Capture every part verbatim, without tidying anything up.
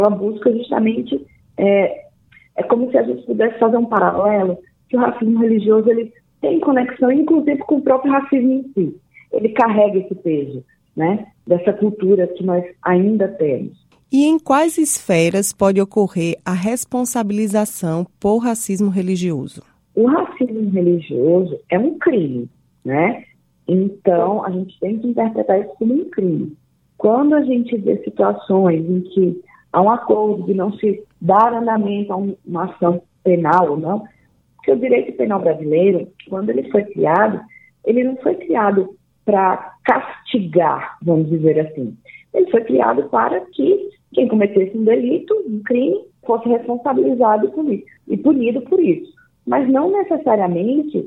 Ela busca justamente, é, é como se a gente pudesse fazer um paralelo, que o racismo religioso ele tem conexão, inclusive, com o próprio racismo em si. Ele carrega esse peso, né, dessa cultura que nós ainda temos. E em quais esferas pode ocorrer a responsabilização por racismo religioso? O racismo religioso é um crime, né? Então, a gente tem que interpretar isso como um crime. Quando a gente vê situações em que há um acordo de não se dar andamento a uma ação penal ou não, porque o direito penal brasileiro, quando ele foi criado, ele não foi criado para castigar, vamos dizer assim. Ele foi criado para que quem cometesse um delito, um crime, fosse responsabilizado por isso e punido por isso. Mas não necessariamente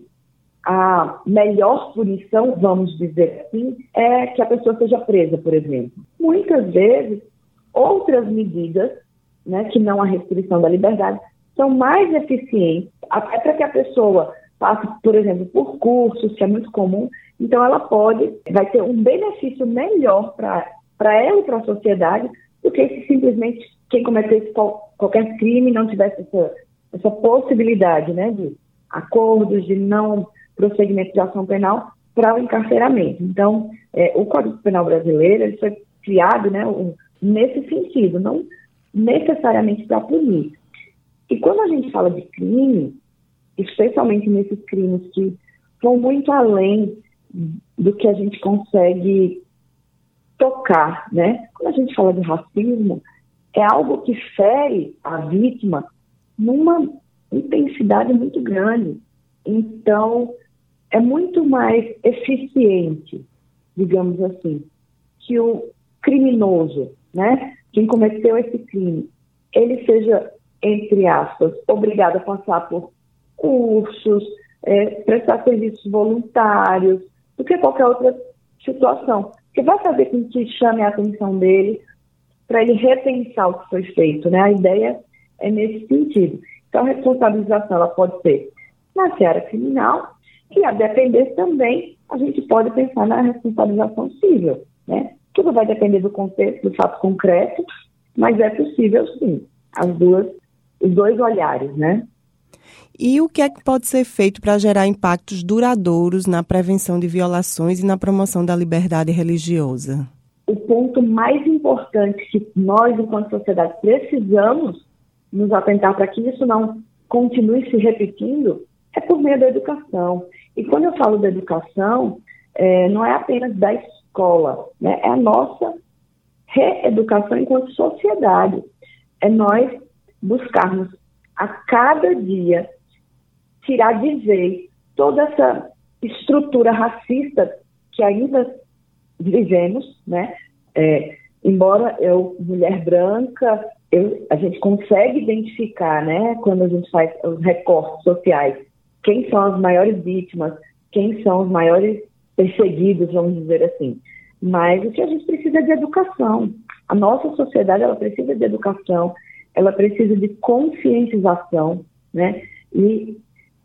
a melhor punição, vamos dizer assim, é que a pessoa seja presa, por exemplo. Muitas vezes, outras medidas, né, que não a restrição da liberdade, são mais eficientes, até para que a pessoa passe, por exemplo, por cursos, que é muito comum. Então, ela pode, vai ter um benefício melhor para ela e para a sociedade do que se simplesmente quem cometesse qual, qualquer crime não tivesse essa, essa possibilidade, né, de acordos, de não prosseguimento de ação penal para o encarceramento. Então, é, o Código Penal brasileiro ele foi criado, né, um, nesse sentido, não necessariamente para punir. E quando a gente fala de crime, especialmente nesses crimes que vão muito além do que a gente consegue tocar, né? Quando a gente fala de racismo, é algo que fere a vítima numa intensidade muito grande. Então, é muito mais eficiente, digamos assim, que o criminoso, né? Quem cometeu esse crime, ele seja, entre aspas, obrigado a passar por cursos, é, prestar serviços voluntários, do que qualquer outra situação. Que vai fazer com que chame a atenção dele para ele repensar o que foi feito, né? A ideia é nesse sentido. Então, a responsabilização ela pode ser na seara criminal e, a depender também, a gente pode pensar na responsabilização civil, né? Tudo vai depender do contexto, do fato concreto, mas é possível, sim, as duas, os dois olhares, né? E o que é que pode ser feito para gerar impactos duradouros na prevenção de violações e na promoção da liberdade religiosa? O ponto mais importante que nós, enquanto sociedade, precisamos nos atentar para que isso não continue se repetindo é por meio da educação. E quando eu falo da educação, é, não é apenas da escola, né? É a nossa reeducação enquanto sociedade. É nós buscarmos a cada dia tirar de vez toda essa estrutura racista que ainda vivemos, né? É, embora eu, mulher branca, eu, a gente consegue identificar, né, quando a gente faz os recortes sociais, quem são as maiores vítimas, quem são os maiores perseguidos, vamos dizer assim. Mas o que a gente precisa é de educação. A nossa sociedade, ela precisa de educação, ela precisa de conscientização, né? E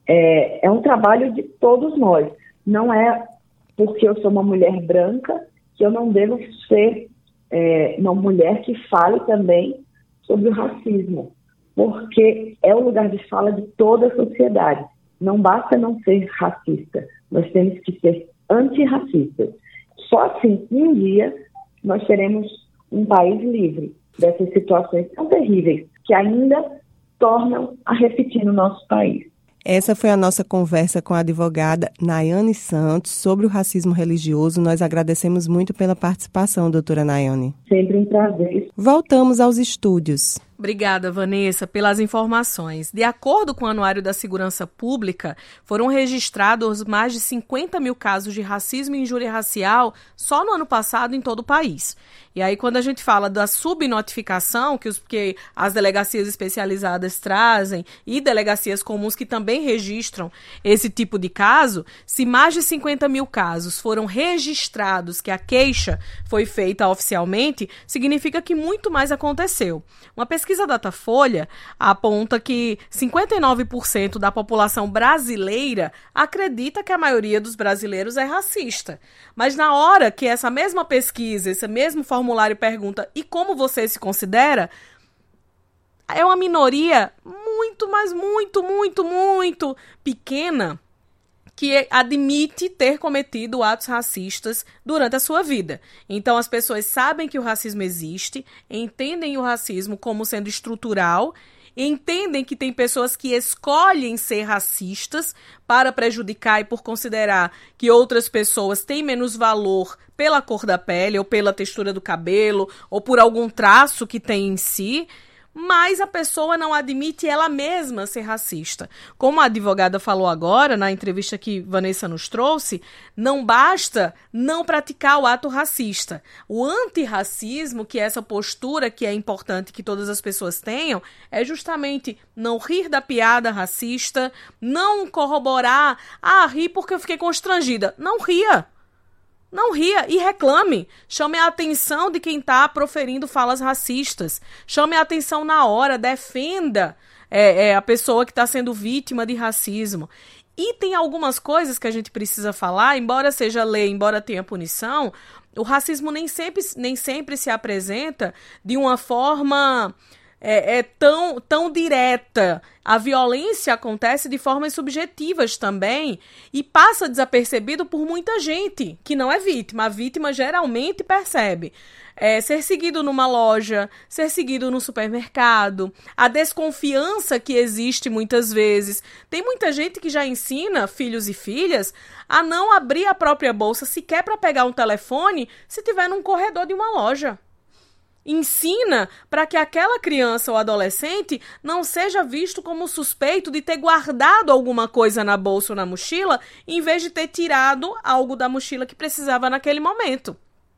é, é um trabalho de todos nós. Não é porque eu sou uma mulher branca que eu não devo ser é, uma mulher que fale também sobre o racismo, porque é o lugar de fala de toda a sociedade. Não basta não ser racista, nós temos que ser antirracistas. Só assim, um dia, nós teremos um país livre dessas situações tão terríveis que ainda tornam a repetir no nosso país. Essa foi a nossa conversa com a advogada Nayane Santos sobre o racismo religioso. Nós agradecemos muito pela participação, doutora Nayane. Sempre um prazer. Voltamos aos estúdios. Obrigada, Vanessa, pelas informações. De acordo com o Anuário da Segurança Pública, foram registrados mais de cinquenta mil casos de racismo e injúria racial só no ano passado em todo o país. E aí, quando a gente fala da subnotificação, que, os, que as delegacias especializadas trazem e delegacias comuns que também registram esse tipo de caso, se mais de cinquenta mil casos foram registrados, que a queixa foi feita oficialmente, significa que muito mais aconteceu. Uma pesquisa Datafolha aponta que cinquenta e nove por cento da população brasileira acredita que a maioria dos brasileiros é racista. Mas na hora que essa mesma pesquisa, esse mesmo formulário pergunta e como você se considera, é uma minoria muito, mas muito, muito, muito pequena que admite ter cometido atos racistas durante a sua vida. Então, as pessoas sabem que o racismo existe, entendem o racismo como sendo estrutural, entendem que tem pessoas que escolhem ser racistas para prejudicar e por considerar que outras pessoas têm menos valor pela cor da pele, ou pela textura do cabelo, ou por algum traço que tem em si, mas a pessoa não admite ela mesma ser racista. Como a advogada falou agora, na entrevista que Vanessa nos trouxe, não basta não praticar o ato racista. O antirracismo, que é essa postura que é importante que todas as pessoas tenham, é justamente não rir da piada racista, não corroborar, ah, ri porque eu fiquei constrangida. Não ria. Não ria e reclame. Chame a atenção de quem está proferindo falas racistas. Chame a atenção na hora, defenda é, é, a pessoa que está sendo vítima de racismo. E tem algumas coisas que a gente precisa falar, embora seja lei, embora tenha punição, o racismo nem sempre, nem sempre se apresenta de uma forma... É, é tão, tão direta. A violência acontece de formas subjetivas também e passa desapercebido por muita gente que não é vítima. A vítima geralmente percebe. É, ser seguido numa loja, ser seguido no supermercado, a desconfiança que existe muitas vezes. Tem muita gente que já ensina filhos e filhas a não abrir a própria bolsa sequer para pegar um telefone se tiver num corredor de uma loja. Ensina para que aquela criança ou adolescente não seja visto como suspeito de ter guardado alguma coisa na bolsa ou na mochila, em vez de ter tirado algo da mochila que precisava naquele momento.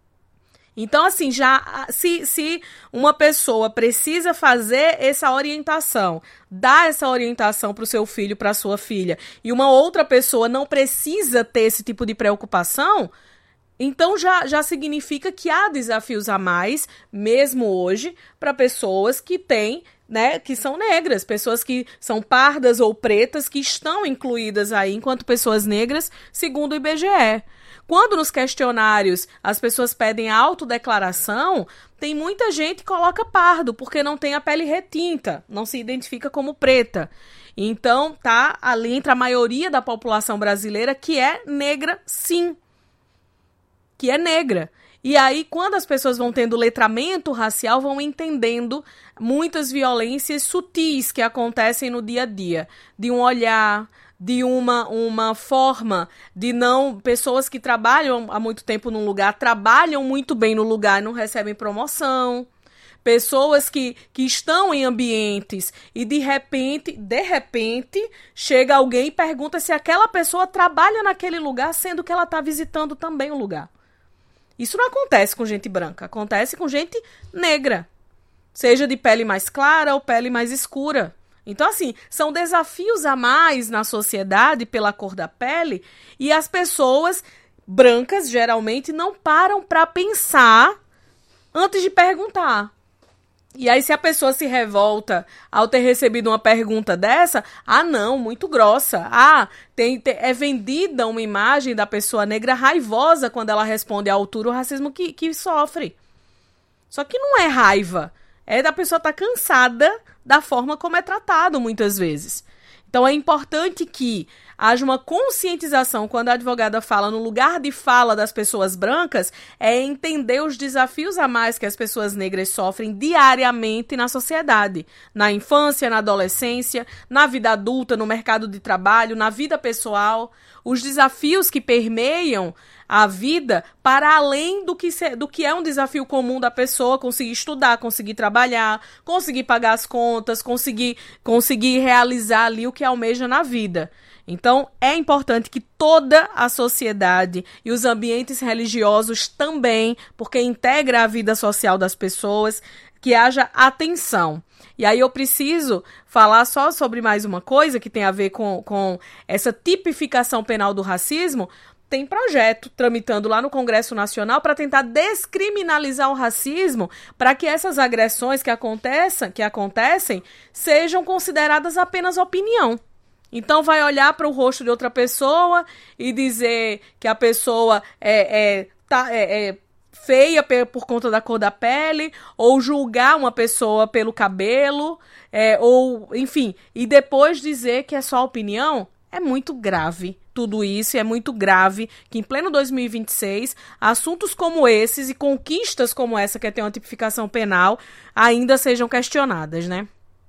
Então, assim, já se, se uma pessoa precisa fazer essa orientação, dar essa orientação para o seu filho, para a sua filha, e uma outra pessoa não precisa ter esse tipo de preocupação, então já, já significa que há desafios a mais, mesmo hoje, para pessoas que têm, né, que são negras, pessoas que são pardas ou pretas, que estão incluídas aí enquanto pessoas negras, segundo o I B G E. Quando nos questionários as pessoas pedem a autodeclaração, tem muita gente que coloca pardo, porque não tem a pele retinta, não se identifica como preta. Então, tá ali entre a maioria da população brasileira que é negra, sim. Que é negra. E aí, quando as pessoas vão tendo letramento racial, vão entendendo muitas violências sutis que acontecem no dia a dia. De um olhar, de uma, uma forma de não... Pessoas que trabalham há muito tempo num lugar, trabalham muito bem no lugar e não recebem promoção. Pessoas que, que estão em ambientes e de repente, de repente, chega alguém e pergunta se aquela pessoa trabalha naquele lugar, sendo que ela está visitando também o lugar. Isso não acontece com gente branca, acontece com gente negra, seja de pele mais clara ou pele mais escura. Então, assim, são desafios a mais na sociedade pela cor da pele e as pessoas brancas, geralmente, não param para pensar antes de perguntar. E aí, se a pessoa se revolta ao ter recebido uma pergunta dessa, ah, não, muito grossa. Ah, tem, tem, é vendida uma imagem da pessoa negra raivosa quando ela responde à altura o racismo que, que sofre. Só que não é raiva. É da pessoa estar cansada da forma como é tratado, muitas vezes. Então, é importante que haja uma conscientização quando a advogada fala no lugar de fala das pessoas brancas, é entender os desafios a mais que as pessoas negras sofrem diariamente na sociedade, na infância, na adolescência, na vida adulta, no mercado de trabalho, na vida pessoal, os desafios que permeiam a vida para além do que, se, do que é um desafio comum da pessoa, conseguir estudar, conseguir trabalhar, conseguir pagar as contas, conseguir, conseguir realizar ali o que almeja na vida. Então, é importante que toda a sociedade e os ambientes religiosos também, porque integra a vida social das pessoas, que haja atenção. E aí eu preciso falar só sobre mais uma coisa que tem a ver com, com essa tipificação penal do racismo. Tem projeto tramitando lá no Congresso Nacional para tentar descriminalizar o racismo, para que essas agressões que acontecem, que acontecem sejam consideradas apenas opinião. Então vai olhar para o rosto de outra pessoa e dizer que a pessoa é, é, tá, é, é, feia por conta da cor da pele, ou julgar uma pessoa pelo cabelo, é, ou, enfim, e depois dizer que é só opinião, é muito grave tudo isso, e é muito grave que em pleno dois mil e vinte e seis, assuntos como esses e conquistas como essa, que é ter uma tipificação penal, ainda sejam questionadas, né?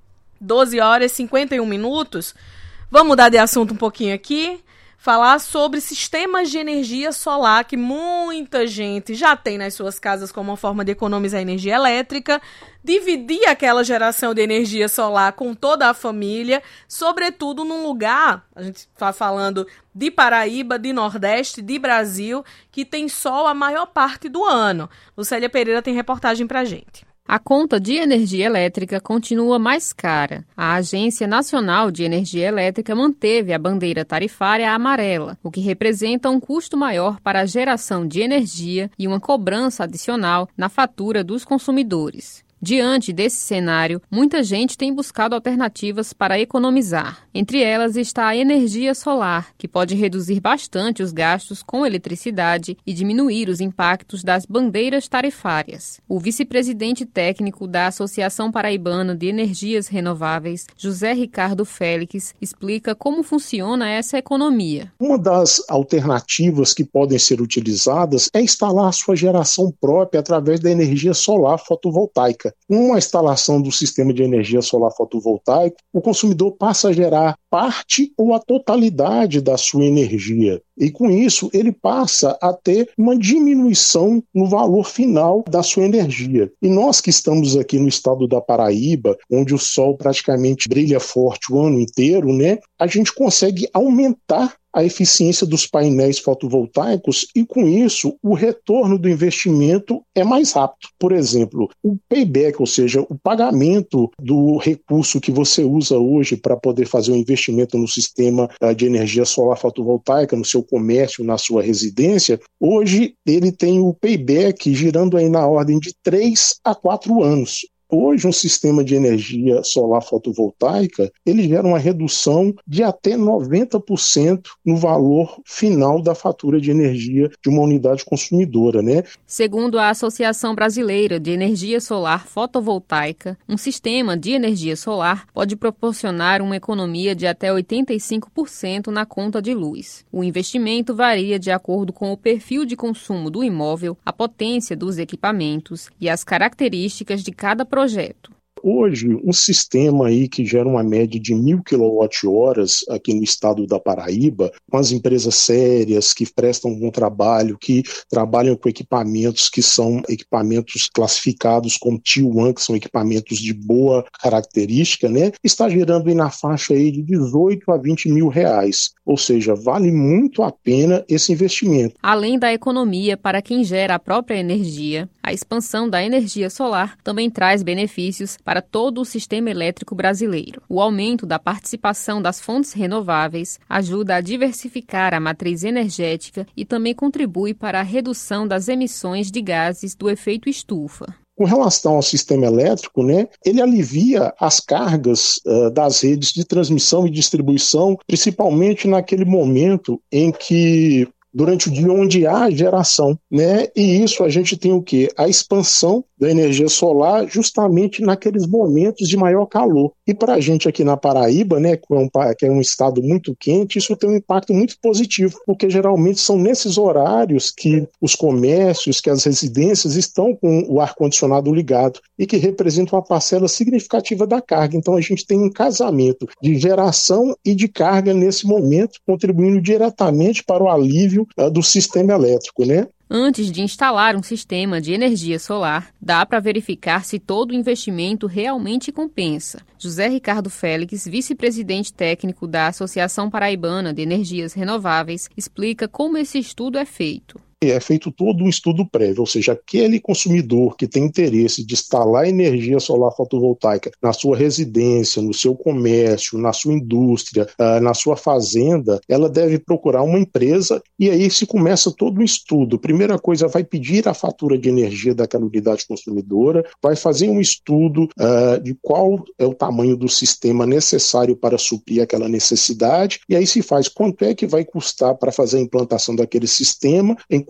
doze horas e cinquenta e um minutos, vamos mudar de assunto um pouquinho aqui, falar sobre sistemas de energia solar que muita gente já tem nas suas casas como uma forma de economizar energia elétrica, dividir aquela geração de energia solar com toda a família, sobretudo num lugar, a gente está falando de Paraíba, de Nordeste, de Brasil, que tem sol a maior parte do ano. Lucélia Pereira tem reportagem pra gente. A conta de energia elétrica continua mais cara. A Agência Nacional de Energia Elétrica manteve a bandeira tarifária amarela, o que representa um custo maior para a geração de energia e uma cobrança adicional na fatura dos consumidores. Diante desse cenário, muita gente tem buscado alternativas para economizar. Entre elas está a energia solar, que pode reduzir bastante os gastos com eletricidade e diminuir os impactos das bandeiras tarifárias. O vice-presidente técnico da Associação Paraibana de Energias Renováveis, José Ricardo Félix, explica como funciona essa economia. Uma das alternativas que podem ser utilizadas é instalar a sua geração própria através da energia solar fotovoltaica. Com a instalação do sistema de energia solar fotovoltaico, o consumidor passa a gerar parte ou a totalidade da sua energia. E com isso, ele passa a ter uma diminuição no valor final da sua energia. E nós que estamos aqui no estado da Paraíba, onde o sol praticamente brilha forte o ano inteiro, né, a gente consegue aumentar a eficiência dos painéis fotovoltaicos e, com isso, o retorno do investimento é mais rápido. Por exemplo, o payback, ou seja, o pagamento do recurso que você usa hoje para poder fazer um investimento no sistema de energia solar fotovoltaica, no seu comércio, na sua residência, hoje ele tem o payback girando aí na ordem de três a quatro anos. Hoje, um sistema de energia solar fotovoltaica, ele gera uma redução de até noventa por cento no valor final da fatura de energia de uma unidade consumidora, né? Segundo a Associação Brasileira de Energia Solar Fotovoltaica, um sistema de energia solar pode proporcionar uma economia de até oitenta e cinco por cento na conta de luz. O investimento varia de acordo com o perfil de consumo do imóvel, a potência dos equipamentos e as características de cada projeto. projeto. Hoje, um sistema aí que gera uma média de mil quilowatt-horas aqui no estado da Paraíba, com as empresas sérias que prestam um bom trabalho, que trabalham com equipamentos que são equipamentos classificados como Tier um, que são equipamentos de boa característica, né, está gerando aí na faixa aí de dezoito a vinte mil reais. Ou seja, vale muito a pena esse investimento. Além da economia para quem gera a própria energia, a expansão da energia solar também traz benefícios para todo o sistema elétrico brasileiro. O aumento da participação das fontes renováveis ajuda a diversificar a matriz energética e também contribui para a redução das emissões de gases do efeito estufa. Com relação ao sistema elétrico, né, ele alivia as cargas uh, das redes de transmissão e distribuição, principalmente naquele momento em que, durante o dia onde há geração, né, e isso a gente tem o quê? A expansão da energia solar justamente naqueles momentos de maior calor. E para a gente aqui na Paraíba, né, que é, um, que é um estado muito quente, isso tem um impacto muito positivo, porque geralmente são nesses horários que os comércios, que as residências estão com o ar-condicionado ligado e que representam uma parcela significativa da carga. Então a gente tem um casamento de geração e de carga nesse momento, contribuindo diretamente para o alívio uh, do sistema elétrico, né? Antes de instalar um sistema de energia solar, dá para verificar se todo o investimento realmente compensa. José Ricardo Félix, vice-presidente técnico da Associação Paraibana de Energias Renováveis, explica como esse estudo é feito. É feito todo um estudo prévio, ou seja, aquele consumidor que tem interesse de instalar energia solar fotovoltaica na sua residência, no seu comércio, na sua indústria, na sua fazenda, ela deve procurar uma empresa e aí se começa todo um estudo. Primeira coisa, vai pedir a fatura de energia daquela unidade consumidora, vai fazer um estudo uh, de qual é o tamanho do sistema necessário para suprir aquela necessidade e aí se faz quanto é que vai custar para fazer a implantação daquele sistema, em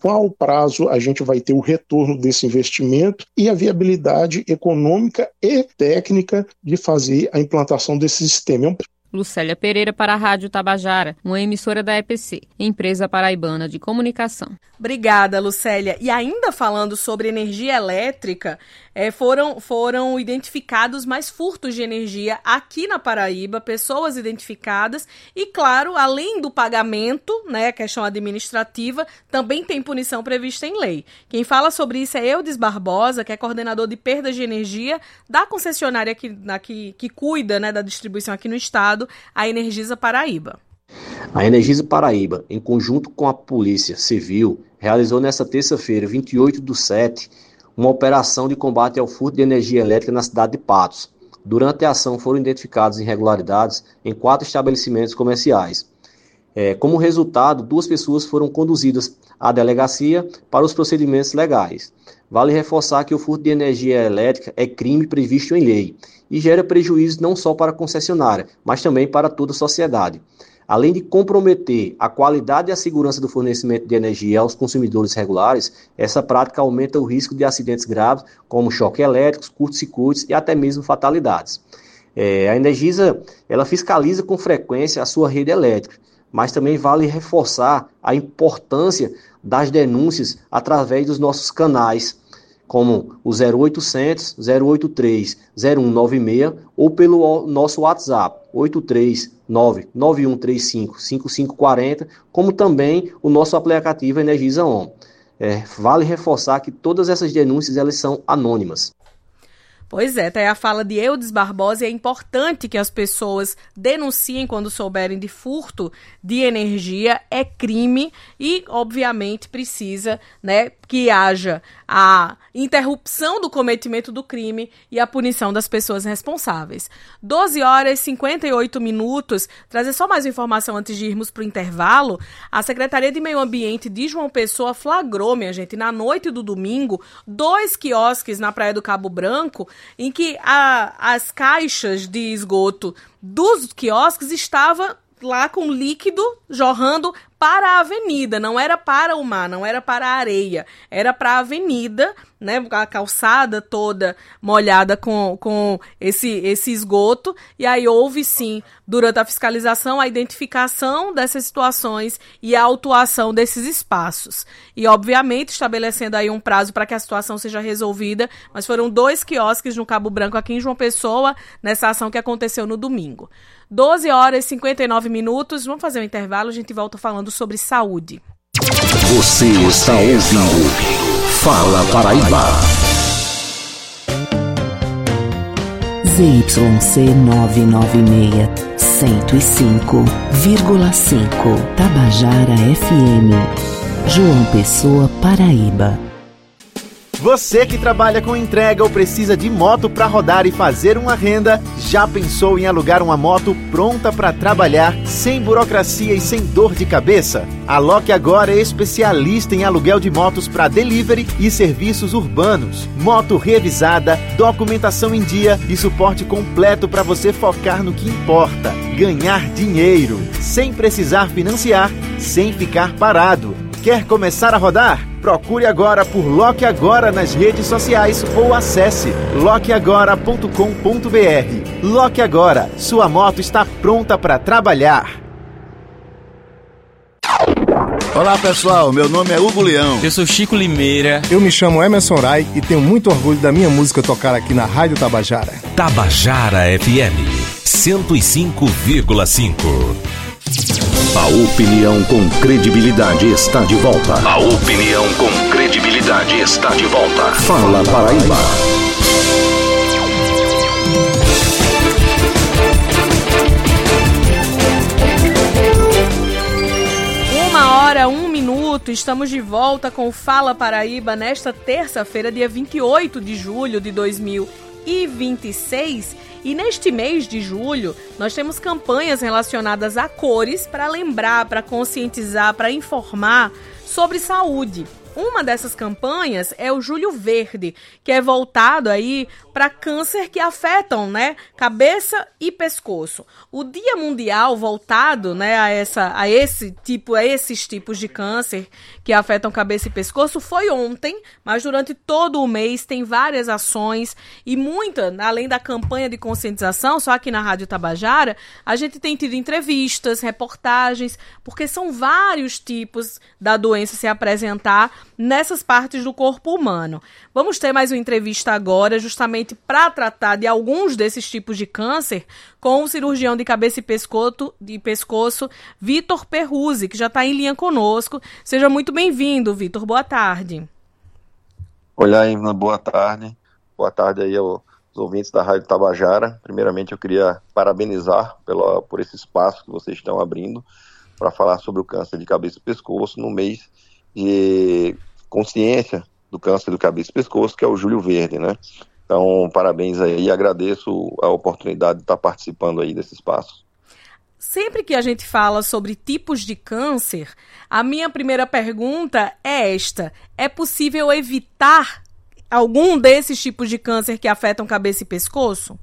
qual prazo a gente vai ter o retorno desse investimento e a viabilidade econômica e técnica de fazer a implantação desse sistema. Lucélia Pereira para a Rádio Tabajara, uma emissora da E P C, Empresa Paraibana de Comunicação. Obrigada, Lucélia. E ainda falando sobre energia elétrica, é, foram, foram identificados mais furtos de energia aqui na Paraíba, pessoas identificadas e, claro, além do pagamento, né, questão administrativa, também tem punição prevista em lei. Quem fala sobre isso é Eudes Barbosa, que é coordenador de perdas de energia da concessionária que, na, que, que cuida, né, da distribuição aqui no estado, a Energisa Paraíba. A Energisa Paraíba, em conjunto com a Polícia Civil, realizou nesta terça-feira, vinte e oito do sete, uma operação de combate ao furto de energia elétrica na cidade de Patos. Durante a ação foram identificadas irregularidades em quatro estabelecimentos comerciais. É, como resultado, duas pessoas foram conduzidas à delegacia para os procedimentos legais. Vale reforçar que o furto de energia elétrica é crime previsto em lei e gera prejuízo não só para a concessionária, mas também para toda a sociedade. Além de comprometer a qualidade e a segurança do fornecimento de energia aos consumidores regulares, essa prática aumenta o risco de acidentes graves, como choque elétricos, curtos-circuitos e até mesmo fatalidades. É, a Energisa ela fiscaliza com frequência a sua rede elétrica, mas também vale reforçar a importância das denúncias através dos nossos canais, como o zero oitocentos, zero oito três, zero um nove seis ou pelo nosso WhatsApp oito três nove, nove um três cinco, cinco cinco quatro zero, como também o nosso aplicativo Energisa On. É, vale reforçar que todas essas denúncias elas são anônimas. Pois é, tá aí a fala de Eudes Barbosa, e é importante que as pessoas denunciem quando souberem de furto de energia, é crime e, obviamente, precisa, né, que haja a interrupção do cometimento do crime e a punição das pessoas responsáveis. doze horas e cinquenta e oito minutos, trazer só mais informação antes de irmos para o intervalo. A Secretaria de Meio Ambiente de João Pessoa flagrou, minha gente, na noite do domingo, dois quiosques na Praia do Cabo Branco, em que a, as caixas de esgoto dos quiosques estavam lá com líquido jorrando para a avenida, não era para o mar, não era para a areia, era para a avenida, né, a calçada toda molhada com, com esse, esse esgoto, e aí houve sim, durante a fiscalização, a identificação dessas situações e a autuação desses espaços. E, obviamente, estabelecendo aí um prazo para que a situação seja resolvida, mas foram dois quiosques no Cabo Branco, aqui em João Pessoa, nessa ação que aconteceu no domingo. doze horas e cinquenta e nove minutos, vamos fazer um intervalo, a gente volta falando sobre saúde. Você está ouvindo Fala Paraíba. Z Y C novecentos e noventa e seis, cento e cinco vírgula cinco, Tabajara F M, João Pessoa, Paraíba. Você que trabalha com entrega ou precisa de moto para rodar e fazer uma renda, já pensou em alugar uma moto pronta para trabalhar, sem burocracia e sem dor de cabeça? A Loque Agora é especialista em aluguel de motos para delivery e serviços urbanos. Moto revisada, documentação em dia e suporte completo para você focar no que importa: ganhar dinheiro, sem precisar financiar, sem ficar parado. Quer começar a rodar? Procure agora por Loque Agora nas redes sociais ou acesse loque agora ponto com ponto b r. Loque Agora, sua moto está pronta para trabalhar. Olá pessoal, meu nome é Hugo Leão. Eu sou Chico Limeira. Eu me chamo Emerson Rai e tenho muito orgulho da minha música tocar aqui na Rádio Tabajara. Tabajara F M cento e cinco vírgula cinco. A opinião com credibilidade está de volta. A opinião com credibilidade está de volta. Fala Paraíba. Uma hora, um minuto, estamos de volta com Fala Paraíba nesta terça-feira, dia vinte e oito de julho de dois mil e vinte e seis. E neste mês de julho, nós temos campanhas relacionadas a cores para lembrar, para conscientizar, para informar sobre saúde. Uma dessas campanhas é o Julho Verde, que é voltado aí para câncer que afetam, né, cabeça e pescoço. O Dia Mundial voltado, né, a, essa, a, esse tipo, a esses tipos de câncer que afetam cabeça e pescoço foi ontem, mas durante todo o mês tem várias ações e muita, além da campanha de conscientização, só aqui na Rádio Tabajara, a gente tem tido entrevistas, reportagens, porque são vários tipos da doença se apresentar nessas partes do corpo humano. Vamos ter mais uma entrevista agora, justamente para tratar de alguns desses tipos de câncer, com o cirurgião de cabeça e pescoço, de pescoço Vitor Perruzzi, que já está em linha conosco. Seja muito bem-vindo, Vitor. Boa tarde. Olá, Ivna. Boa tarde. Boa tarde aí aos ouvintes da Rádio Tabajara. Primeiramente, eu queria parabenizar pela, por esse espaço que vocês estão abrindo para falar sobre o câncer de cabeça e pescoço no mês de consciência do câncer do cabeça e pescoço, que é o Julho Verde, né? Então, parabéns aí e agradeço a oportunidade de estar participando aí desse espaço. Sempre que a gente fala sobre tipos de câncer, a minha primeira pergunta é esta: é possível evitar algum desses tipos de câncer que afetam cabeça e pescoço?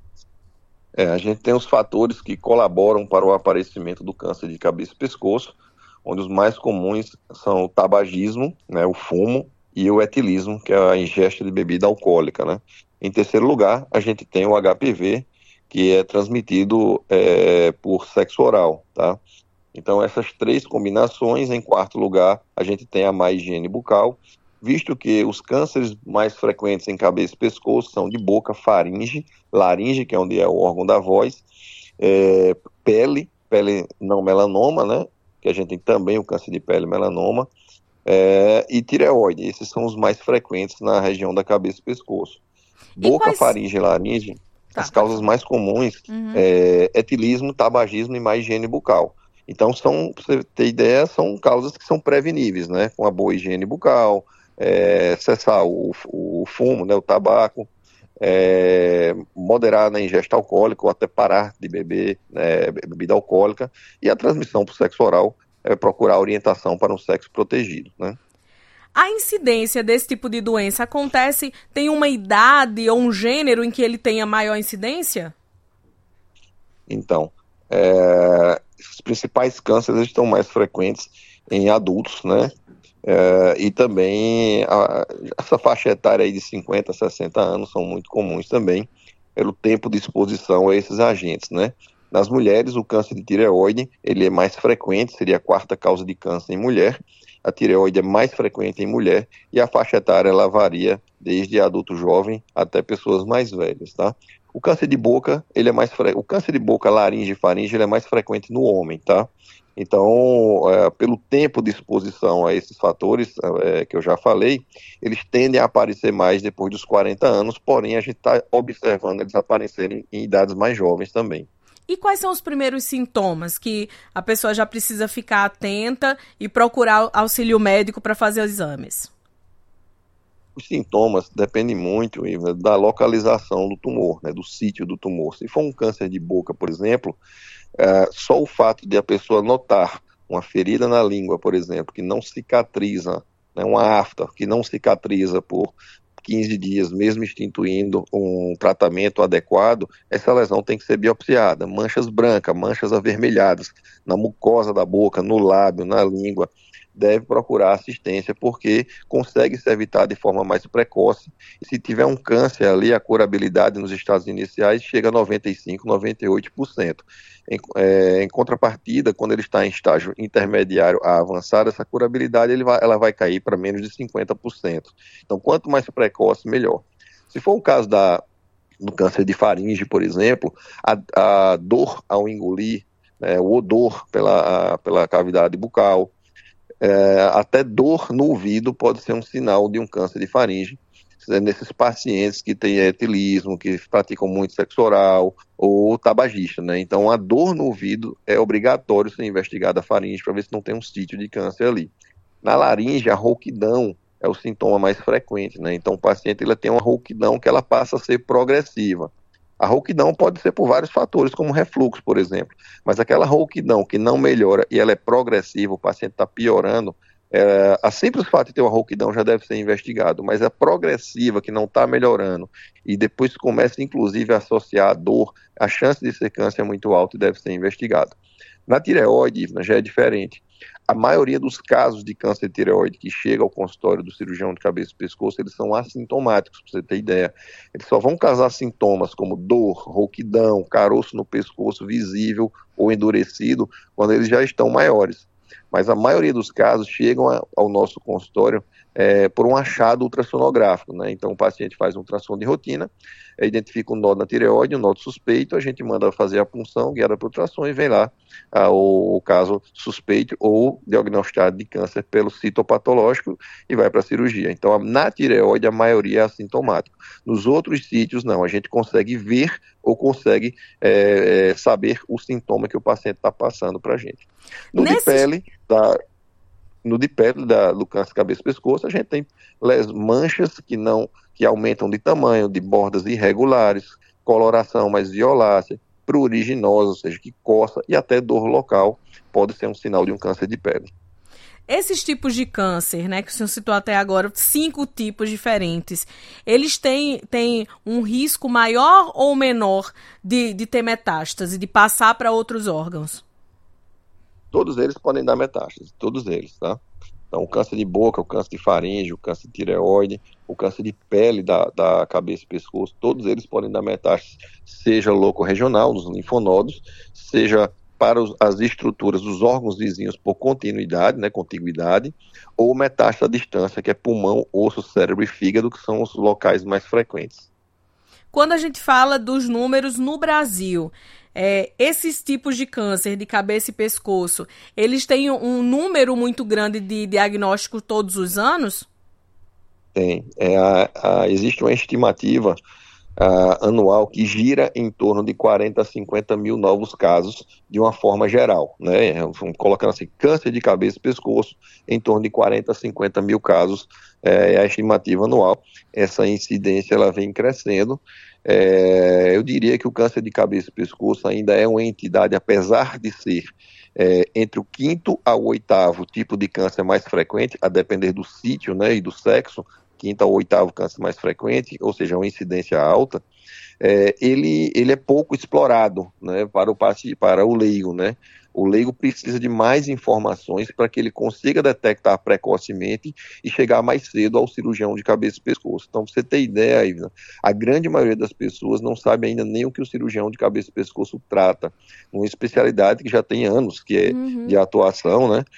É, a gente tem os fatores que colaboram para o aparecimento do câncer de cabeça e pescoço, onde os mais comuns são o tabagismo, né, o fumo, e o etilismo, que é a ingesta de bebida alcoólica, né? Em terceiro lugar, a gente tem o H P V, que é transmitido é, por sexo oral, tá? Então, essas três combinações. Em quarto lugar, a gente tem a má higiene bucal, visto que os cânceres mais frequentes em cabeça e pescoço são de boca, faringe, laringe, que é onde é o órgão da voz, é, pele, pele não melanoma, né? Que a gente tem também o câncer de pele melanoma, É, e tireoide. Esses são os mais frequentes na região da cabeça e pescoço. Boca, quais... faringe e laringe, tá, as causas mais comuns, uhum. é etilismo, tabagismo e má higiene bucal. Então, são, pra você ter ideia, são causas que são preveníveis, né? Com a boa higiene bucal, é, cessar o, o fumo, né? O tabaco, é, moderar na ingesta alcoólica ou até parar de beber, né, bebida alcoólica, e a transmissão por sexo oral, é procurar orientação para um sexo protegido, né? A incidência desse tipo de doença acontece, tem uma idade ou um gênero em que ele tenha maior incidência? Então, é, os principais cânceres estão mais frequentes em adultos, né? É, e também a, essa faixa etária aí de cinquenta a sessenta anos são muito comuns também, pelo tempo de exposição a esses agentes, né? Nas mulheres, o câncer de tireoide, ele é mais frequente, seria a quarta causa de câncer em mulher. A tireoide é mais frequente em mulher e a faixa etária ela varia desde adulto jovem até pessoas mais velhas, tá? O câncer de boca, ele é mais fre... o câncer de boca, laringe e faringe, ele é mais frequente no homem, tá? Então, é, pelo tempo de exposição a esses fatores é, que eu já falei, eles tendem a aparecer mais depois dos quarenta anos, porém a gente está observando eles aparecerem em idades mais jovens também. E quais são os primeiros sintomas que a pessoa já precisa ficar atenta e procurar auxílio médico para fazer os exames? Os sintomas dependem muito, Iva, da localização do tumor, né, do sítio do tumor. Se for um câncer de boca, por exemplo, é, só o fato de a pessoa notar uma ferida na língua, por exemplo, que não cicatriza, né, uma afta que não cicatriza por quinze dias, mesmo instituindo um tratamento adequado, essa lesão tem que ser biopsiada. Manchas brancas, manchas avermelhadas na mucosa da boca, no lábio, na língua, deve procurar assistência, porque consegue se evitar de forma mais precoce. E se tiver um câncer ali, a curabilidade nos estágios iniciais chega a noventa e cinco por cento, noventa e oito por cento. Em, é, em contrapartida, quando ele está em estágio intermediário a avançado, essa curabilidade ele vai, ela vai cair para menos de cinquenta por cento. Então, quanto mais precoce, melhor. Se for o caso da, do câncer de faringe, por exemplo, a, a dor ao engolir, é, o odor pela, a, pela cavidade bucal, é, até dor no ouvido pode ser um sinal de um câncer de faringe. Nesses pacientes que têm etilismo, que praticam muito sexo oral ou tabagista, né? Então, a dor no ouvido é obrigatório ser investigada a faringe para ver se não tem um sítio de câncer ali. Na laringe, a rouquidão é o sintoma mais frequente, né? Então, o paciente ele tem uma rouquidão que ela passa a ser progressiva. A rouquidão pode ser por vários fatores, como refluxo, por exemplo. Mas aquela rouquidão que não melhora e ela é progressiva, o paciente está piorando, É, a simples fato de ter uma rouquidão já deve ser investigado, mas a progressiva que não está melhorando e depois começa inclusive a associar a dor, a chance de ser câncer é muito alta e deve ser investigado. Na tireoide, já é diferente. A maioria dos casos de câncer de tireoide que chega ao consultório do cirurgião de cabeça e pescoço, eles são assintomáticos, para você ter ideia. Eles só vão causar sintomas como dor, rouquidão, caroço no pescoço visível ou endurecido quando eles já estão maiores. Mas a maioria dos casos chegam a, ao nosso consultório é, por um achado ultrassonográfico, né? Então o paciente faz um ultrassom de rotina, é, identifica um nó na tireoide, um nó suspeito, a gente manda fazer a punção guiada para o ultrassom e vem lá ah, o, o caso suspeito ou diagnosticado de câncer pelo citopatológico e vai para a cirurgia. Então na tireoide a maioria é assintomática. Nos outros sítios não, a gente consegue ver ou consegue é, é, saber o sintoma que o paciente está passando para a gente. No Nesse... de pele, da, no de pele da, do câncer cabeça e pescoço, a gente tem les, manchas que, não, que aumentam de tamanho, de bordas irregulares, coloração mais violácea, pruriginosa, ou seja, que coça, e até dor local, pode ser um sinal de um câncer de pele. Esses tipos de câncer, né, que o senhor citou até agora, cinco tipos diferentes, eles têm, têm um risco maior ou menor de, de ter metástase, de passar para outros órgãos? Todos eles podem dar metástase, todos eles, tá? Então, o câncer de boca, o câncer de faringe, o câncer de tireoide, o câncer de pele da, da cabeça e pescoço, todos eles podem dar metástase, seja locorregional, nos linfonodos, seja para os, as estruturas dos órgãos vizinhos por continuidade, né, contiguidade, ou metástase à distância, que é pulmão, osso, cérebro e fígado, que são os locais mais frequentes. Quando a gente fala dos números no Brasil, é, esses tipos de câncer de cabeça e pescoço, eles têm um número muito grande de diagnóstico todos os anos? Tem. É, a, a, existe uma estimativa Uh, anual que gira em torno de quarenta a cinquenta mil novos casos de uma forma geral, né? Colocando assim, câncer de cabeça e pescoço, em torno de quarenta a cinquenta mil casos é a estimativa anual. Essa incidência ela vem crescendo. É, eu diria que o câncer de cabeça e pescoço ainda é uma entidade, apesar de ser é, entre o quinto ao oitavo tipo de câncer mais frequente, a depender do sítio, né, e do sexo, quinto ao oitavo câncer mais frequente, ou seja, uma incidência alta, é, ele, ele é pouco explorado, né, para o, para o leigo, né? O leigo precisa de mais informações para que ele consiga detectar precocemente e chegar mais cedo ao cirurgião de cabeça e pescoço. Então, para você ter ideia, Ivna, a grande maioria das pessoas não sabe ainda nem o que o cirurgião de cabeça e pescoço trata. Uma especialidade que já tem anos, que é uhum. de atuação, né?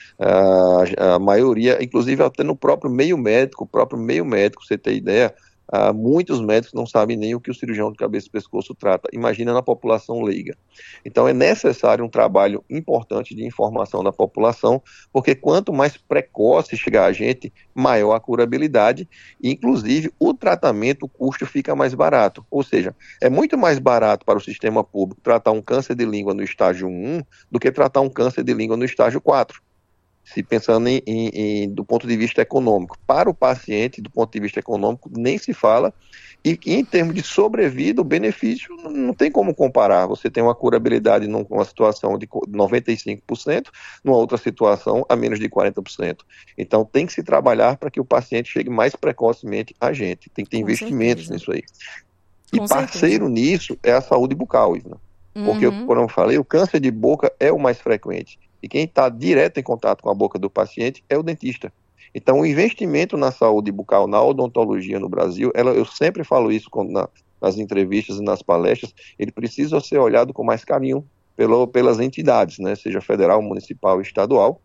A, a maioria, inclusive até no próprio meio médico, o próprio meio médico, para você ter ideia, Uh, muitos médicos não sabem nem o que o cirurgião de cabeça e pescoço trata. Imagina na população leiga. Então é necessário um trabalho importante de informação da população, porque quanto mais precoce chegar a gente, maior a curabilidade, e inclusive o tratamento, o custo fica mais barato. Ou seja, é muito mais barato para o sistema público tratar um câncer de língua no estágio um do que tratar um câncer de língua no estágio quatro. Se pensando em, em, em, do ponto de vista econômico. Para o paciente, do ponto de vista econômico, nem se fala. E em termos de sobrevida, o benefício não, não tem como comparar. Você tem uma curabilidade numa situação de noventa e cinco por cento, numa outra situação a menos de quarenta por cento. Então tem que se trabalhar para que o paciente chegue mais precocemente a gente. Tem que ter Com investimentos certeza. Nisso aí. E Com parceiro certeza. Nisso é a saúde bucal, Ivna. Porque, uhum. como eu falei, o câncer de boca é o mais frequente. E quem está direto em contato com a boca do paciente é o dentista. Então, o investimento na saúde bucal, na odontologia no Brasil, ela, eu sempre falo isso quando, na, nas entrevistas e nas palestras, ele precisa ser olhado com mais carinho pelo, pelas entidades, né, seja federal, municipal e estadual,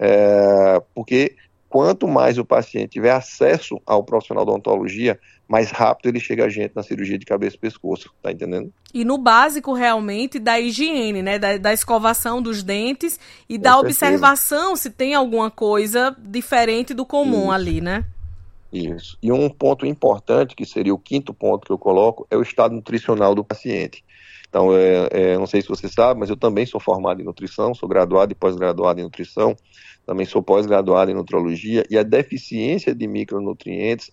é, porque quanto mais o paciente tiver acesso ao profissional da odontologia, mais rápido ele chega a gente na cirurgia de cabeça e pescoço, tá entendendo? E no básico, realmente, da higiene, né, da, da escovação dos dentes e da observação se tem alguma coisa diferente do comum Isso. ali, né? Isso. E um ponto importante, que seria o quinto ponto que eu coloco, é o estado nutricional do paciente. Então, é, é, não sei se você sabe, mas eu também sou formado em nutrição, sou graduado e pós-graduado em nutrição, também sou pós-graduado em nutrologia, e a deficiência de micronutrientes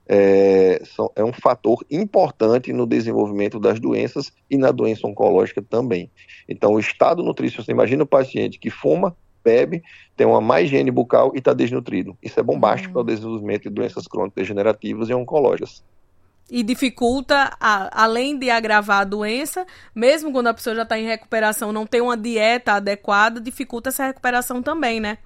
é, são, é um fator importante no desenvolvimento das doenças e na doença oncológica também. Então, o estado nutricional, você imagina o paciente que fuma bebe, tem uma má higiene bucal e está desnutrido. Isso é bombástico para o desenvolvimento de doenças crônico-degenerativas e oncológicas. E dificulta, a, além de agravar a doença, mesmo quando a pessoa já está em recuperação, não tem uma dieta adequada, dificulta essa recuperação também, né?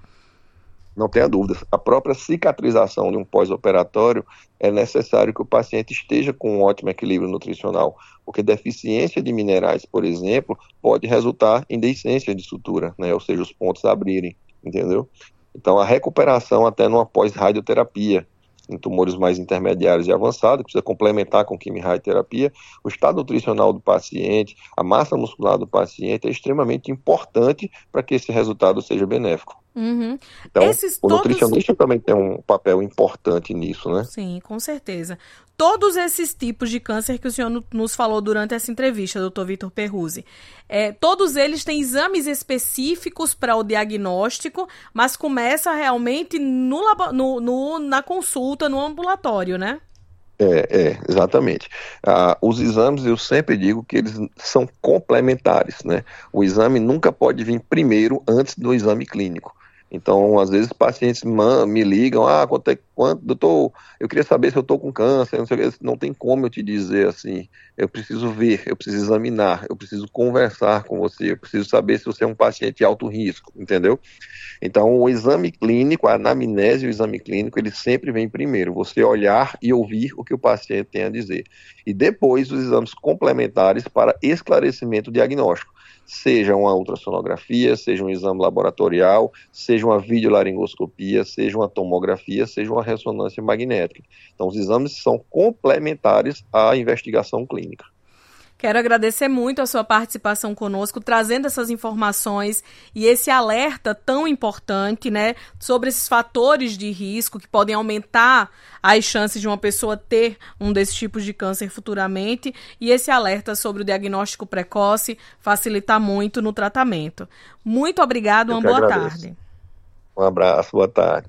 Não tenha dúvidas. A própria cicatrização de um pós-operatório é necessário que o paciente esteja com um ótimo equilíbrio nutricional, porque deficiência de minerais, por exemplo, pode resultar em deiscência de sutura, né? Ou seja, os pontos abrirem, entendeu? Então, a recuperação até numa pós-radioterapia, em tumores mais intermediários e avançados, precisa complementar com quimio-radioterapia, o estado nutricional do paciente, a massa muscular do paciente é extremamente importante para que esse resultado seja benéfico. Uhum. Então, Esses o todos... nutricionista também tem um papel importante nisso, né? Sim, com certeza. Todos esses tipos de câncer que o senhor nos falou durante essa entrevista, doutor Vitor Perruzzi, é, todos eles têm exames específicos para o diagnóstico, mas começa realmente no, no, no, na consulta, no ambulatório, né? É, é, exatamente. Ah, os exames, eu sempre digo que eles são complementares, né? O exame nunca pode vir primeiro antes do exame clínico. Então, às vezes, pacientes me ligam, ah, quanto é, quanto, doutor, eu queria saber se eu estou com câncer, não sei o que, não tem como eu te dizer assim, eu preciso ver, eu preciso examinar, eu preciso conversar com você, eu preciso saber se você é um paciente de alto risco, entendeu? Então, o exame clínico, a anamnese e o exame clínico, ele sempre vem primeiro, você olhar e ouvir o que o paciente tem a dizer. E depois, os exames complementares para esclarecimento diagnóstico. Seja uma ultrassonografia, seja um exame laboratorial, seja uma videolaringoscopia, seja uma tomografia, seja uma ressonância magnética. Então, os exames são complementares à investigação clínica. Quero agradecer muito a sua participação conosco, trazendo essas informações e esse alerta tão importante, né, sobre esses fatores de risco que podem aumentar as chances de uma pessoa ter um desses tipos de câncer futuramente, e esse alerta sobre o diagnóstico precoce facilitar muito no tratamento. Muito obrigado, uma boa tarde. Um abraço, boa tarde.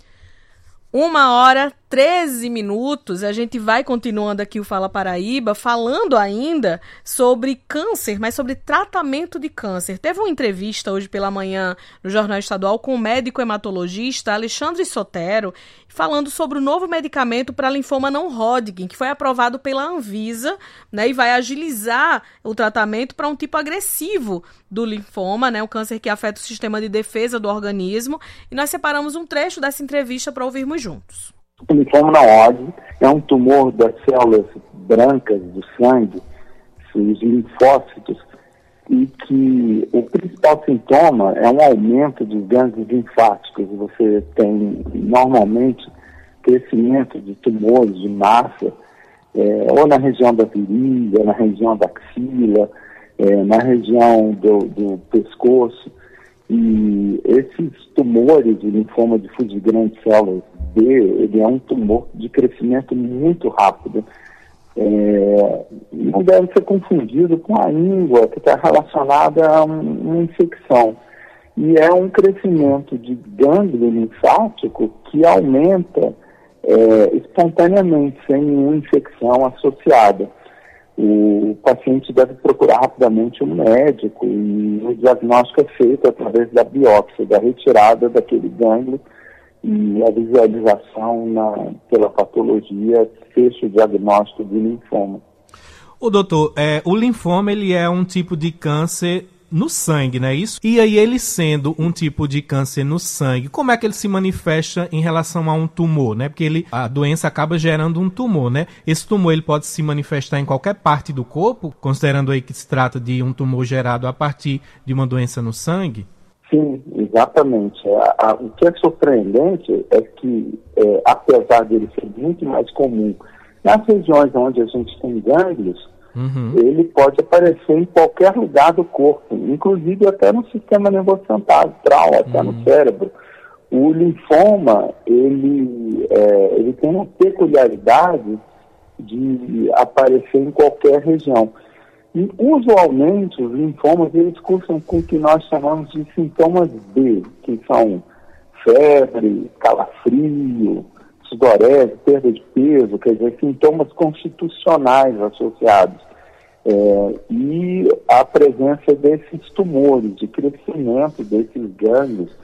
Uma hora, treze minutos, a gente vai continuando aqui o Fala Paraíba, falando ainda sobre câncer, mas sobre tratamento de câncer. Teve uma entrevista hoje pela manhã no Jornal Estadual com o médico hematologista Alexandre Sotero, falando sobre o novo medicamento para linfoma não Hodgkin, que foi aprovado pela Anvisa, né, e vai agilizar o tratamento para um tipo agressivo do linfoma, né, o câncer que afeta o sistema de defesa do organismo. E nós separamos um trecho dessa entrevista para ouvirmos juntos. O linfoma não Hodgkin é um tumor das células brancas do sangue, os linfócitos, e que o principal sintoma é um aumento dos gânglios linfáticos. Você tem, normalmente, crescimento de tumores de massa, é, ou na região da virilha, na região da axila, é, na região do, do pescoço. E esses tumores de linfoma difuso de grandes células B, ele é um tumor de crescimento muito rápido. É, não deve ser confundido com a íngua, que está relacionada a um, uma infecção. E é um crescimento de gânglio linfático que aumenta é, espontaneamente, sem nenhuma infecção associada. O paciente deve procurar rapidamente um médico e o diagnóstico é feito através da biópsia, da retirada daquele gânglio, e a visualização na, pela patologia fecha o diagnóstico de linfoma. O doutor, é, o linfoma ele é um tipo de câncer no sangue, não é isso? E aí ele sendo um tipo de câncer no sangue, como é que ele se manifesta em relação a um tumor, né? Porque ele, a doença acaba gerando um tumor, né? Esse tumor ele pode se manifestar em qualquer parte do corpo, considerando aí que se trata de um tumor gerado a partir de uma doença no sangue? Sim, exatamente. A, a, o que é surpreendente é que, é, apesar dele ser muito mais comum nas regiões onde a gente tem gânglios, uhum. ele pode aparecer em qualquer lugar do corpo, inclusive até no sistema nervoso central, até uhum. no cérebro. O linfoma, ele, é, ele tem uma peculiaridade de aparecer em qualquer região. E, usualmente, os linfomas, eles cursam com o que nós chamamos de sintomas B, que são febre, calafrio, sudorese, perda de peso, quer dizer, sintomas constitucionais associados. É, e a presença desses tumores, de crescimento desses gânglios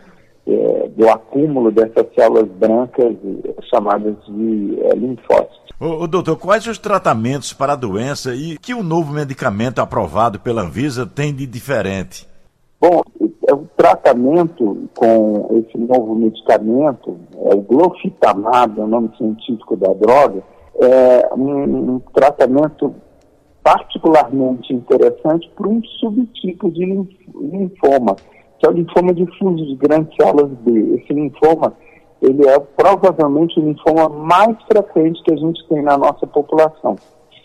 é, do acúmulo dessas células brancas chamadas de é, linfócitos. Ô, ô, doutor, quais os tratamentos para a doença e que o novo medicamento aprovado pela Anvisa tem de diferente? Bom, o tratamento com esse novo medicamento, é o glofitamab, é o nome científico da droga, é um, um tratamento particularmente interessante para um subtipo de linfoma, que é o linfoma difuso de grandes células B. Esse linfoma, ele é provavelmente o linfoma mais frequente que a gente tem na nossa população.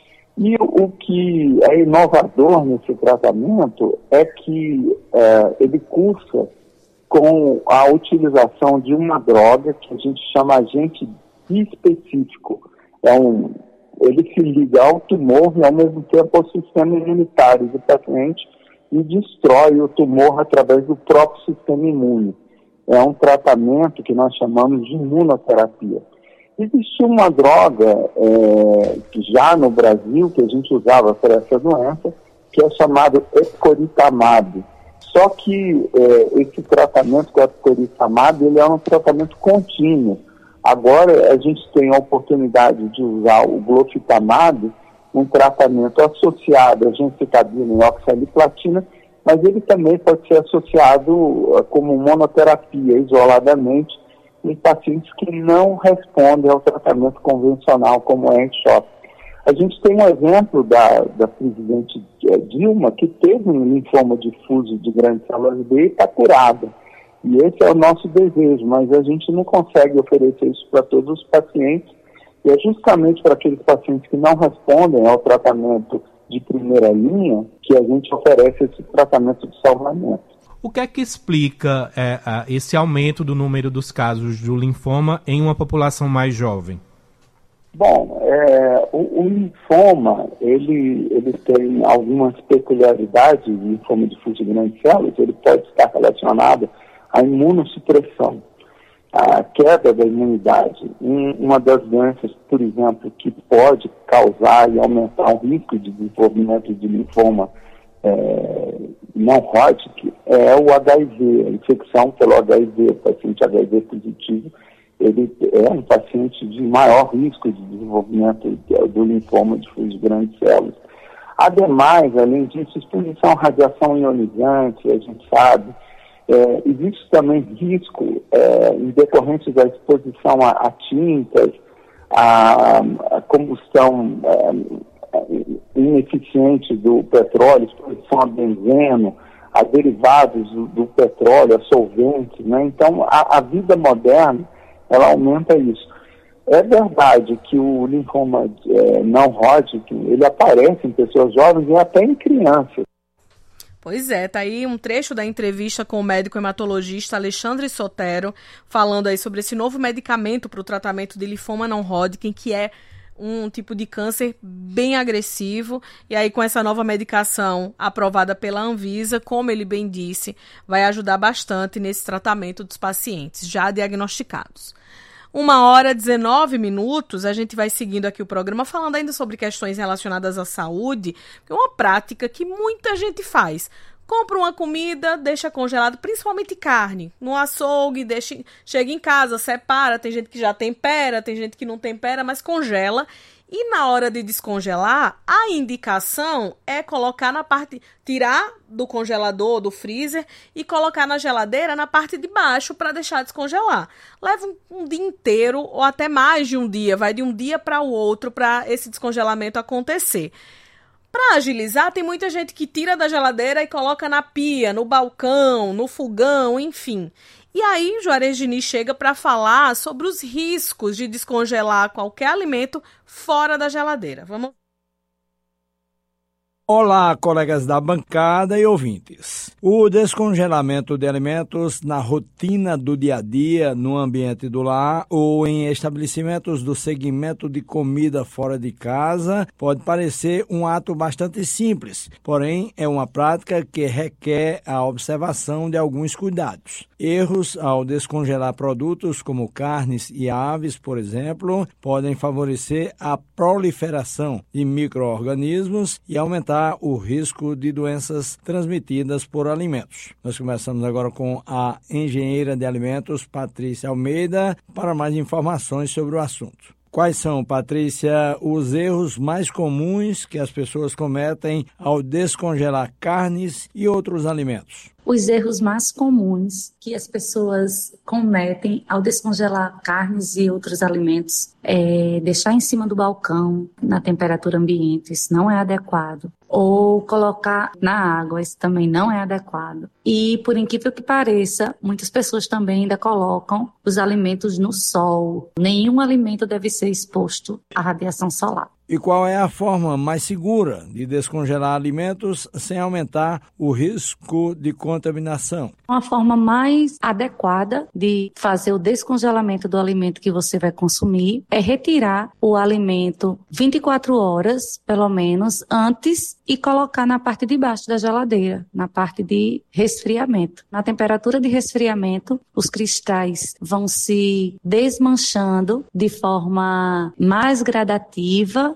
E o que é inovador nesse tratamento é que é, ele cursa com a utilização de uma droga que a gente chama agente específico. É um, ele se liga ao tumor e ao mesmo tempo ao sistema imunitário do paciente e destrói o tumor através do próprio sistema imune. É um tratamento que nós chamamos de imunoterapia. Existe uma droga é, que já no Brasil, que a gente usava para essa doença, que é chamado epcoritamab. Só que é, esse tratamento com epcoritamab, ele é um tratamento contínuo. Agora a gente tem a oportunidade de usar o glofitamab, um tratamento associado a gemcitabina e oxaliplatina, mas ele também pode ser associado uh, como monoterapia, isoladamente, em pacientes que não respondem ao tratamento convencional, como é N-SHOP. A gente tem um exemplo da, da presidente Dilma, que teve um linfoma difuso de grandes células B e está curada. E esse é o nosso desejo, mas a gente não consegue oferecer isso para todos os pacientes, e é justamente para aqueles pacientes que não respondem ao tratamento de primeira linha que a gente oferece esse tratamento de salvamento. O que é que explica é, esse aumento do número dos casos do linfoma em uma população mais jovem? Bom, é, o, o linfoma, ele, ele tem algumas peculiaridades, o linfoma difuso de grandes células, ele pode estar relacionado à imunossupressão, à queda da imunidade. Uma das doenças, por exemplo, que pode causar e aumentar o risco de desenvolvimento de linfoma É, não Hodgkin é o H I V, a infecção pelo H I V. O paciente H I V positivo, ele é um paciente de maior risco de desenvolvimento do linfoma difuso de grandes células. Ademais, além disso, exposição à radiação ionizante, a gente sabe, é, existe também risco é, em decorrência da exposição a, a tintas, a, a combustão é, ineficiente do petróleo, exposição a benzeno, a derivados do, do petróleo, a solventes, né? Então, a, a vida moderna, ela aumenta isso. É verdade que o linfoma é, não Hodgkin, ele aparece em pessoas jovens e até em crianças. Pois é, tá aí um trecho da entrevista com o médico hematologista Alexandre Sotero, falando aí sobre esse novo medicamento para o tratamento de linfoma não Hodgkin, que é um tipo de câncer bem agressivo, e aí com essa nova medicação aprovada pela Anvisa, como ele bem disse, vai ajudar bastante nesse tratamento dos pacientes já diagnosticados. Uma hora e dezenove minutos, a gente vai seguindo aqui o programa falando ainda sobre questões relacionadas à saúde, que é uma prática que muita gente faz. Compra uma comida, deixa congelado, principalmente carne, no açougue, deixa, chega em casa, separa, tem gente que já tempera, tem gente que não tempera, mas congela. E na hora de descongelar, a indicação é colocar na parte, tirar do congelador, do freezer, e colocar na geladeira na parte de baixo para deixar descongelar. Leva um, um dia inteiro ou até mais de um dia, vai de um dia para o outro para esse descongelamento acontecer. Para agilizar, tem muita gente que tira da geladeira e coloca na pia, no balcão, no fogão, enfim. E aí, Juarez Diniz chega para falar sobre os riscos de descongelar qualquer alimento fora da geladeira. Vamos. Olá, colegas da bancada e ouvintes. O descongelamento de alimentos na rotina do dia a dia, no ambiente do lar ou em estabelecimentos do segmento de comida fora de casa pode parecer um ato bastante simples, porém é uma prática que requer a observação de alguns cuidados. Erros ao descongelar produtos como carnes e aves, por exemplo, podem favorecer a proliferação de micro-organismos e aumentar aumentar o risco de doenças transmitidas por alimentos. Nós começamos agora com a engenheira de alimentos, Patrícia Almeida, para mais informações sobre o assunto. Quais são, Patrícia, os erros mais comuns que as pessoas cometem ao descongelar carnes e outros alimentos? Os erros mais comuns que as pessoas cometem ao descongelar carnes e outros alimentos é deixar em cima do balcão, na temperatura ambiente, isso não é adequado. Ou colocar na água, isso também não é adequado. E, por incrível que pareça, muitas pessoas também ainda colocam os alimentos no sol. Nenhum alimento deve ser exposto à radiação solar. E qual é a forma mais segura de descongelar alimentos sem aumentar o risco de contaminação? Uma forma mais adequada de fazer o descongelamento do alimento que você vai consumir é retirar o alimento vinte e quatro horas, pelo menos, antes e colocar na parte de baixo da geladeira, na parte de resfriamento. Na temperatura de resfriamento, os cristais vão se desmanchando de forma mais gradativa,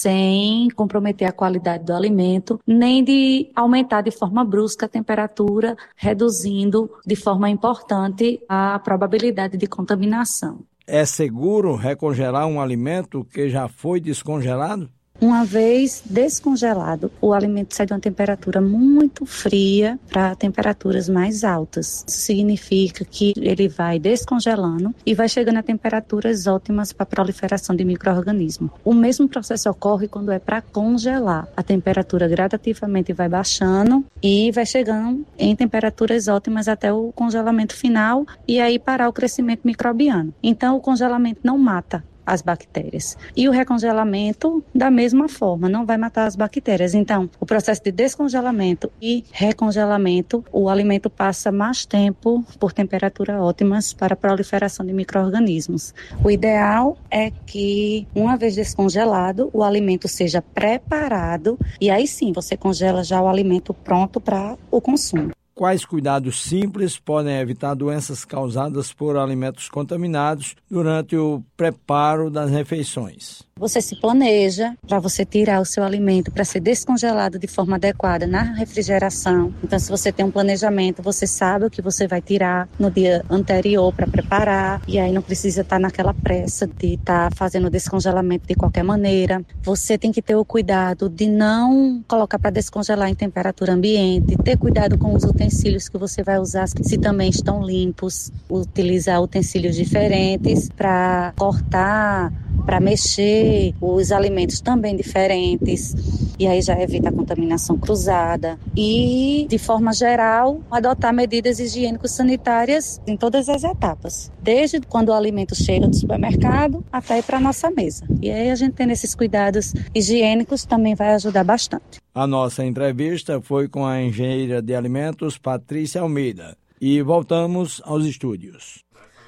sem comprometer a qualidade do alimento, nem de aumentar de forma brusca a temperatura, reduzindo de forma importante a probabilidade de contaminação. É seguro recongelar um alimento que já foi descongelado? Uma vez descongelado, o alimento sai de uma temperatura muito fria para temperaturas mais altas. Isso significa que ele vai descongelando e vai chegando a temperaturas ótimas para a proliferação de micro-organismos. O mesmo processo ocorre quando é para congelar. A temperatura gradativamente vai baixando e vai chegando em temperaturas ótimas até o congelamento final e aí parar o crescimento microbiano. Então, o congelamento não mata as bactérias. E o recongelamento, da mesma forma, não vai matar as bactérias. Então, o processo de descongelamento e recongelamento, o alimento passa mais tempo por temperatura ótimas para a proliferação de micro-organismos. O ideal é que, uma vez descongelado, o alimento seja preparado e aí sim, você congela já o alimento pronto para o consumo. Quais cuidados simples podem evitar doenças causadas por alimentos contaminados durante o preparo das refeições? Você se planeja para você tirar o seu alimento para ser descongelado de forma adequada na refrigeração. Então, se você tem um planejamento, você sabe o que você vai tirar no dia anterior para preparar. E aí não precisa estar naquela pressa de estar fazendo o descongelamento de qualquer maneira. Você tem que ter o cuidado de não colocar para descongelar em temperatura ambiente. Ter cuidado com os utensílios que você vai usar, se também estão limpos. Utilizar utensílios diferentes para cortar, para mexer os alimentos também diferentes, e aí já evita a contaminação cruzada. E, de forma geral, adotar medidas higiênico-sanitárias em todas as etapas, desde quando o alimento chega do supermercado até ir para a nossa mesa. E aí a gente tendo esses cuidados higiênicos também vai ajudar bastante. A nossa entrevista foi com a engenheira de alimentos, Patrícia Almeida. E voltamos aos estúdios.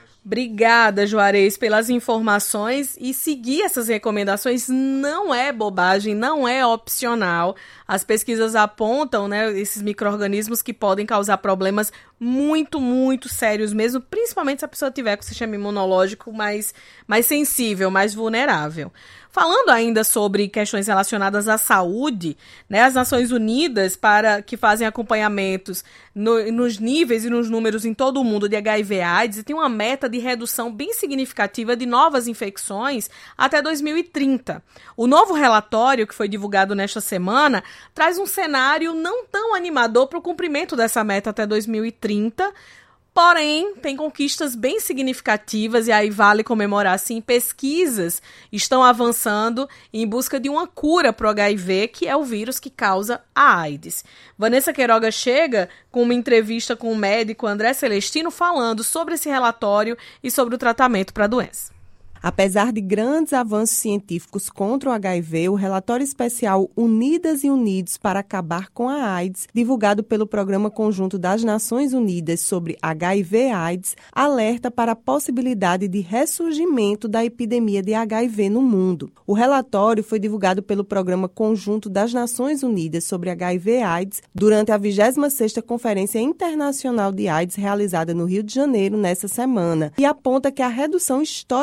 Obrigada, Juarez, pelas informações, e seguir essas recomendações não é bobagem, não é opcional. As pesquisas apontam, né, esses micro-organismos que podem causar problemas muito, muito sérios mesmo, principalmente se a pessoa tiver com o sistema imunológico mais, mais sensível, mais vulnerável. Falando ainda sobre questões relacionadas à saúde, né, as Nações Unidas, para, que fazem acompanhamentos no, nos níveis e nos números em todo o mundo de H I V AIDS, tem uma meta de redução bem significativa de novas infecções até dois mil e trinta. O novo relatório, que foi divulgado nesta semana, traz um cenário não tão animador para o cumprimento dessa meta até dois mil e trinta, porém, tem conquistas bem significativas e aí vale comemorar, sim. Pesquisas estão avançando em busca de uma cura para o H I V, que é o vírus que causa a AIDS. Vanessa Queiroga chega com uma entrevista com o médico André Celestino falando sobre esse relatório e sobre o tratamento para a doença. Apesar de grandes avanços científicos contra o H I V, o relatório especial Unidas e Unidos para Acabar com a AIDS, divulgado pelo Programa Conjunto das Nações Unidas sobre H I V AIDS, alerta para a possibilidade de ressurgimento da epidemia de H I V no mundo. O relatório foi divulgado pelo Programa Conjunto das Nações Unidas sobre H I V AIDS durante a vigésima sexta Conferência Internacional de AIDS realizada no Rio de Janeiro nesta semana e aponta que a redução histórica de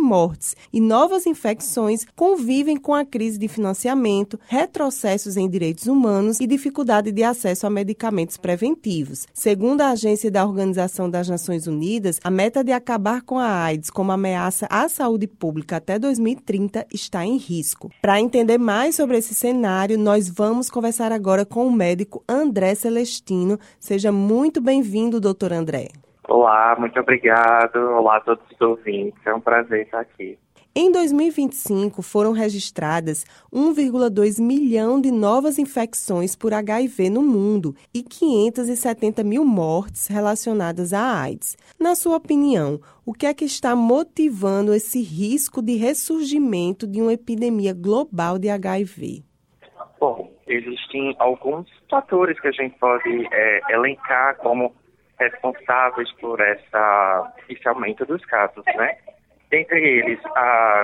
mortes e novas infecções convivem com a crise de financiamento, retrocessos em direitos humanos e dificuldade de acesso a medicamentos preventivos. Segundo a agência da Organização das Nações Unidas, a meta de acabar com a AIDS como ameaça à saúde pública até dois mil e trinta está em risco. Para entender mais sobre esse cenário, nós vamos conversar agora com o médico André Celestino. Seja muito bem-vindo, doutor André. Olá, muito obrigado. Olá a todos os ouvintes. É um prazer estar aqui. Em dois mil e vinte e cinco, foram registradas um vírgula dois milhão de novas infecções por H I V no mundo e quinhentas e setenta mil mortes relacionadas à AIDS. Na sua opinião, o que é que está motivando esse risco de ressurgimento de uma epidemia global de H I V? Bom, existem alguns fatores que a gente pode é, elencar como responsáveis por essa, esse aumento dos casos, né? Dentre eles, a,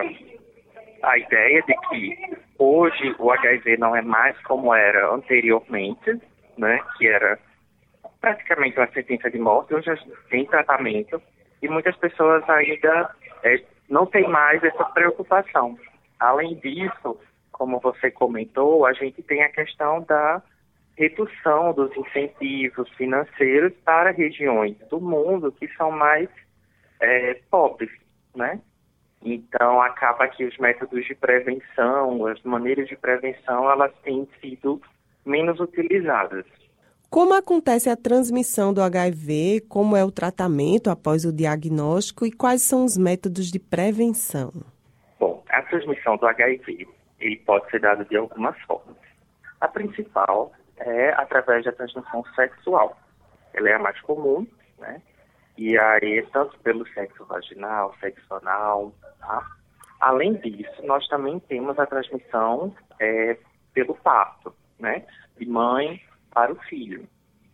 a ideia de que hoje o H I V não é mais como era anteriormente, né? Que era praticamente uma sentença de morte, hoje tem tratamento e muitas pessoas ainda é, não têm mais essa preocupação. Além disso, como você comentou, a gente tem a questão da redução dos incentivos financeiros para regiões do mundo que são mais é, pobres, né? Então, acaba que os métodos de prevenção, as maneiras de prevenção, elas têm sido menos utilizadas. Como acontece a transmissão do H I V, como é o tratamento após o diagnóstico e quais são os métodos de prevenção? Bom, a transmissão do H I V ele pode ser dada de algumas formas. A principal é através da transmissão sexual. Ela é a mais comum, né? E aí, tanto pelo sexo vaginal, sexo anal, tá? Além disso, nós também temos a transmissão é, pelo parto, né? De mãe para o filho.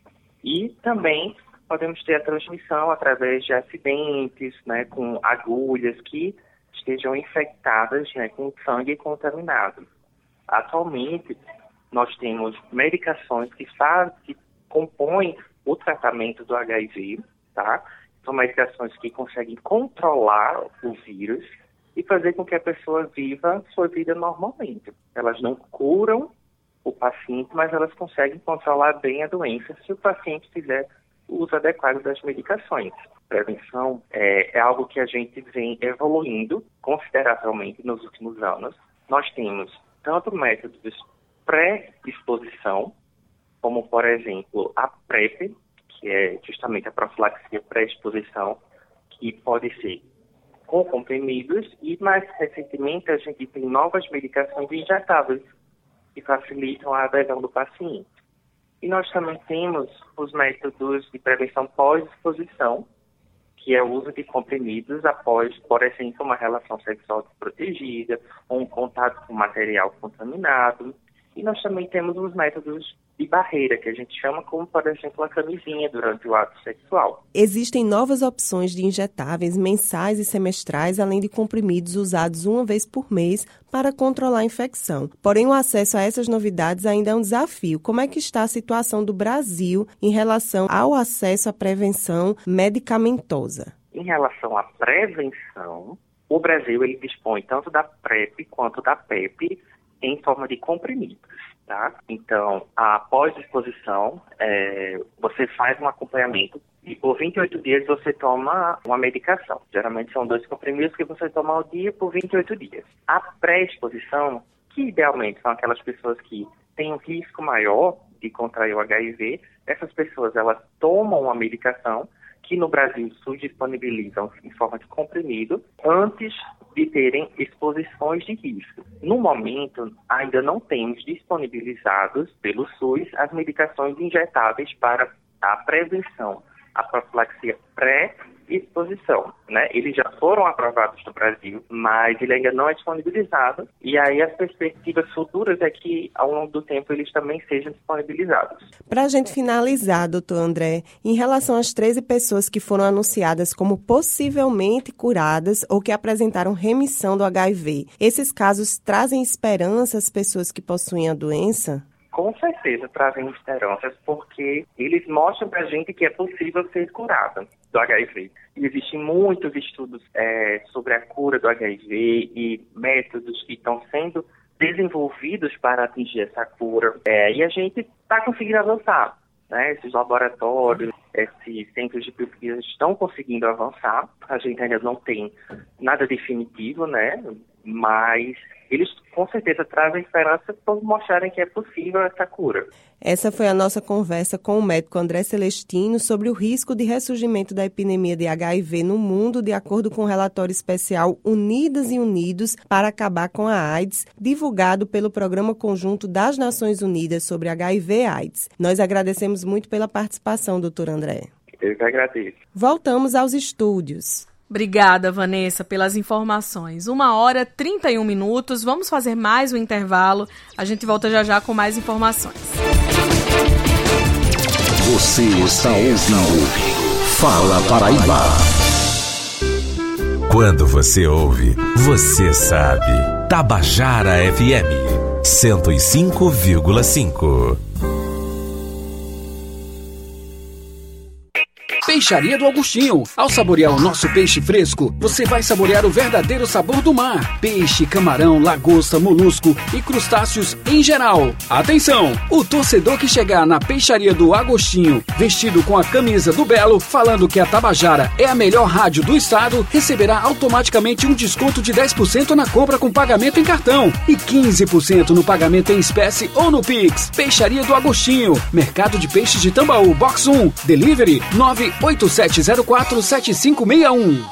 E também podemos ter a transmissão através de acidentes, né? Com agulhas que estejam infectadas, né? Com sangue contaminado. Atualmente, nós temos medicações que, faz, que compõem o tratamento do H I V, tá? São medicações que conseguem controlar o vírus e fazer com que a pessoa viva sua vida normalmente. Elas não curam o paciente, mas elas conseguem controlar bem a doença se o paciente fizer o uso adequado das medicações. Prevenção é, é algo que a gente vem evoluindo consideravelmente nos últimos anos. Nós temos tanto métodos pré-exposição, como, por exemplo, a PrEP, que é justamente a profilaxia pré-exposição, que pode ser com comprimidos, e mais recentemente a gente tem novas medicações injetáveis que facilitam a adesão do paciente. E nós também temos os métodos de prevenção pós-exposição, que é o uso de comprimidos após, por exemplo, uma relação sexual desprotegida, ou um contato com material contaminado. E nós também temos os métodos de barreira, que a gente chama como, por exemplo, a camisinha durante o ato sexual. Existem novas opções de injetáveis mensais e semestrais, além de comprimidos usados uma vez por mês para controlar a infecção. Porém, o acesso a essas novidades ainda é um desafio. Como é que está a situação do Brasil em relação ao acesso à prevenção medicamentosa? Em relação à prevenção, o Brasil ele dispõe tanto da PrEP quanto da PEP em forma de comprimidos, tá? Então, após a exposição, é, você faz um acompanhamento e por vinte e oito dias você toma uma medicação. Geralmente são dois comprimidos que você toma ao dia por vinte e oito dias. A pré-exposição, que idealmente são aquelas pessoas que têm um risco maior de contrair o H I V, essas pessoas elas tomam uma medicação que no Brasil SUS disponibilizam em forma de comprimido antes de terem exposições de risco. No momento, ainda não temos disponibilizados pelo SUS as medicações injetáveis para a prevenção, a profilaxia pré-exposição, né? Eles já foram aprovados no Brasil, mas ele ainda não é disponibilizado, e aí as perspectivas futuras é que, ao longo do tempo, eles também sejam disponibilizados. Para a gente finalizar, doutor André, em relação às treze pessoas que foram anunciadas como possivelmente curadas ou que apresentaram remissão do H I V, esses casos trazem esperança às pessoas que possuem a doença? Com com certeza trazem esperanças, porque eles mostram pra gente que é possível ser curado do H I V. E existem muitos estudos é, sobre a cura do H I V e métodos que estão sendo desenvolvidos para atingir essa cura. É, e a gente está conseguindo avançar, né? Esses laboratórios, esses centros de pesquisa estão conseguindo avançar. A gente ainda não tem nada definitivo, né? Mas eles com certeza trazem esperança por mostrarem que é possível essa cura. Essa foi a nossa conversa com o médico André Celestino sobre o risco de ressurgimento da epidemia de H I V no mundo, de acordo com o relatório especial Unidas e Unidos para acabar com a AIDS, divulgado pelo Programa Conjunto das Nações Unidas sobre H I V e AIDS. Nós agradecemos muito pela participação, doutor André. Eu que agradeço. Voltamos aos estúdios. Obrigada, Vanessa, pelas informações. Uma hora e trinta e um minutos. Vamos fazer mais um intervalo. A gente volta já já com mais informações. Você está ouvindo Fala Paraíba. Quando você ouve, você sabe. Tabajara F M cento e cinco vírgula cinco. Peixaria do Agostinho. Ao saborear o nosso peixe fresco, você vai saborear o verdadeiro sabor do mar. Peixe, camarão, lagosta, molusco e crustáceos em geral. Atenção! O torcedor que chegar na Peixaria do Agostinho, vestido com a camisa do Belo, falando que a Tabajara é a melhor rádio do estado, receberá automaticamente um desconto de dez por cento na compra com pagamento em cartão e quinze por cento no pagamento em espécie ou no Pix. Peixaria do Agostinho. Mercado de Peixes de Tambaú, Box um. Delivery nove oito sete zero quatro sete cinco seis um.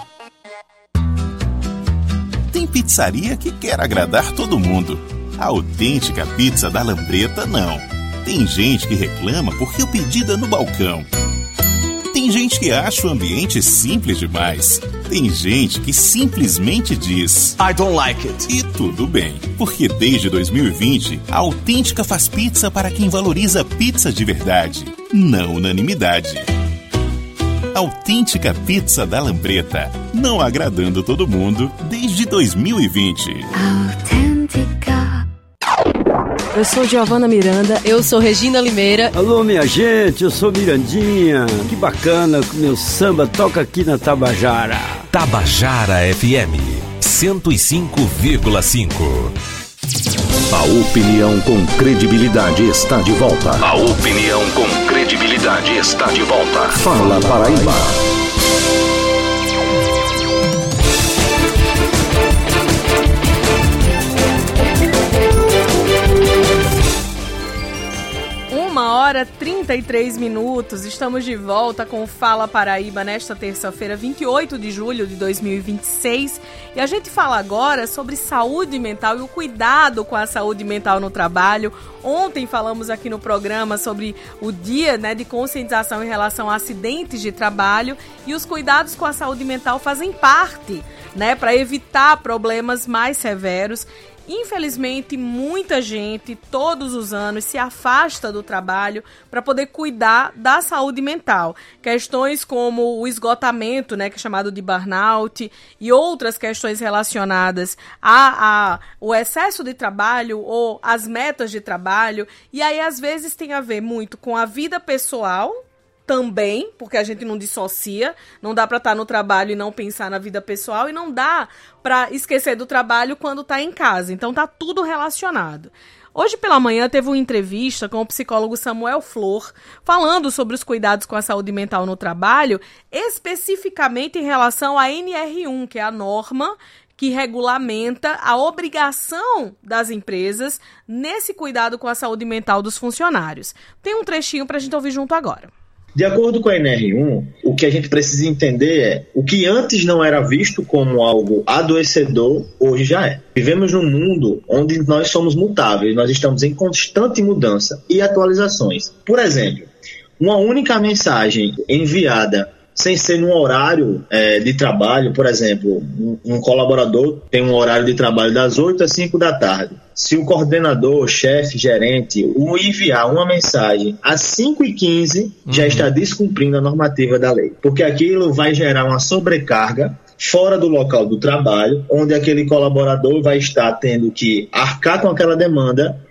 Tem pizzaria que quer agradar todo mundo. A autêntica pizza da Lambreta não. Tem gente que reclama porque o pedido é no balcão. Tem gente que acha o ambiente simples demais. Tem gente que simplesmente diz I don't like it. E tudo bem, porque desde dois mil e vinte, a Autêntica faz pizza para quem valoriza pizza de verdade, não unanimidade. Autêntica Pizza da Lambreta, não agradando todo mundo desde dois mil e vinte. Autêntica. Eu sou Giovana Miranda. Eu sou Regina Limeira. Alô, minha gente, eu sou Mirandinha. Que bacana que o meu samba toca aqui na Tabajara. Tabajara F M cento e cinco vírgula cinco. A opinião com credibilidade está de volta. A opinião com credibilidade está de volta. Fala Paraíba. Uma hora e trinta e três minutos. Estamos de volta com o Fala Paraíba nesta terça-feira, vinte e oito de julho de dois mil e vinte e seis. E a gente fala agora sobre saúde mental e o cuidado com a saúde mental no trabalho. Ontem falamos aqui no programa sobre o dia, né, de conscientização em relação a acidentes de trabalho, e os cuidados com a saúde mental fazem parte, né, para evitar problemas mais severos. Infelizmente, muita gente, todos os anos, se afasta do trabalho para poder cuidar da saúde mental. Questões como o esgotamento, né, que é chamado de burnout, e outras questões relacionadas a, a o excesso de trabalho ou as metas de trabalho. E aí, às vezes, tem a ver muito com a vida pessoal, também, porque a gente não dissocia, não dá para estar no trabalho e não pensar na vida pessoal, e não dá para esquecer do trabalho quando está em casa. Então tá tudo relacionado. Hoje pela manhã teve uma entrevista com o psicólogo Samuel Flor, falando sobre os cuidados com a saúde mental no trabalho, especificamente em relação à N R um, que é a norma que regulamenta a obrigação das empresas nesse cuidado com a saúde mental dos funcionários. Tem um trechinho para a gente ouvir junto agora. De acordo com a N R um, o que a gente precisa entender é o que antes não era visto como algo adoecedor, hoje já é. Vivemos num mundo onde nós somos mutáveis, nós estamos em constante mudança e atualizações. Por exemplo, uma única mensagem enviada sem ser num horário é, de trabalho, por exemplo, um, um colaborador tem um horário de trabalho das oito às cinco da tarde. Se o coordenador, chefe, gerente, o enviar uma mensagem às cinco e quinze, uhum, já está descumprindo a normativa da lei. Porque aquilo vai gerar uma sobrecarga fora do local do trabalho, onde aquele colaborador vai estar tendo que arcar com aquela demanda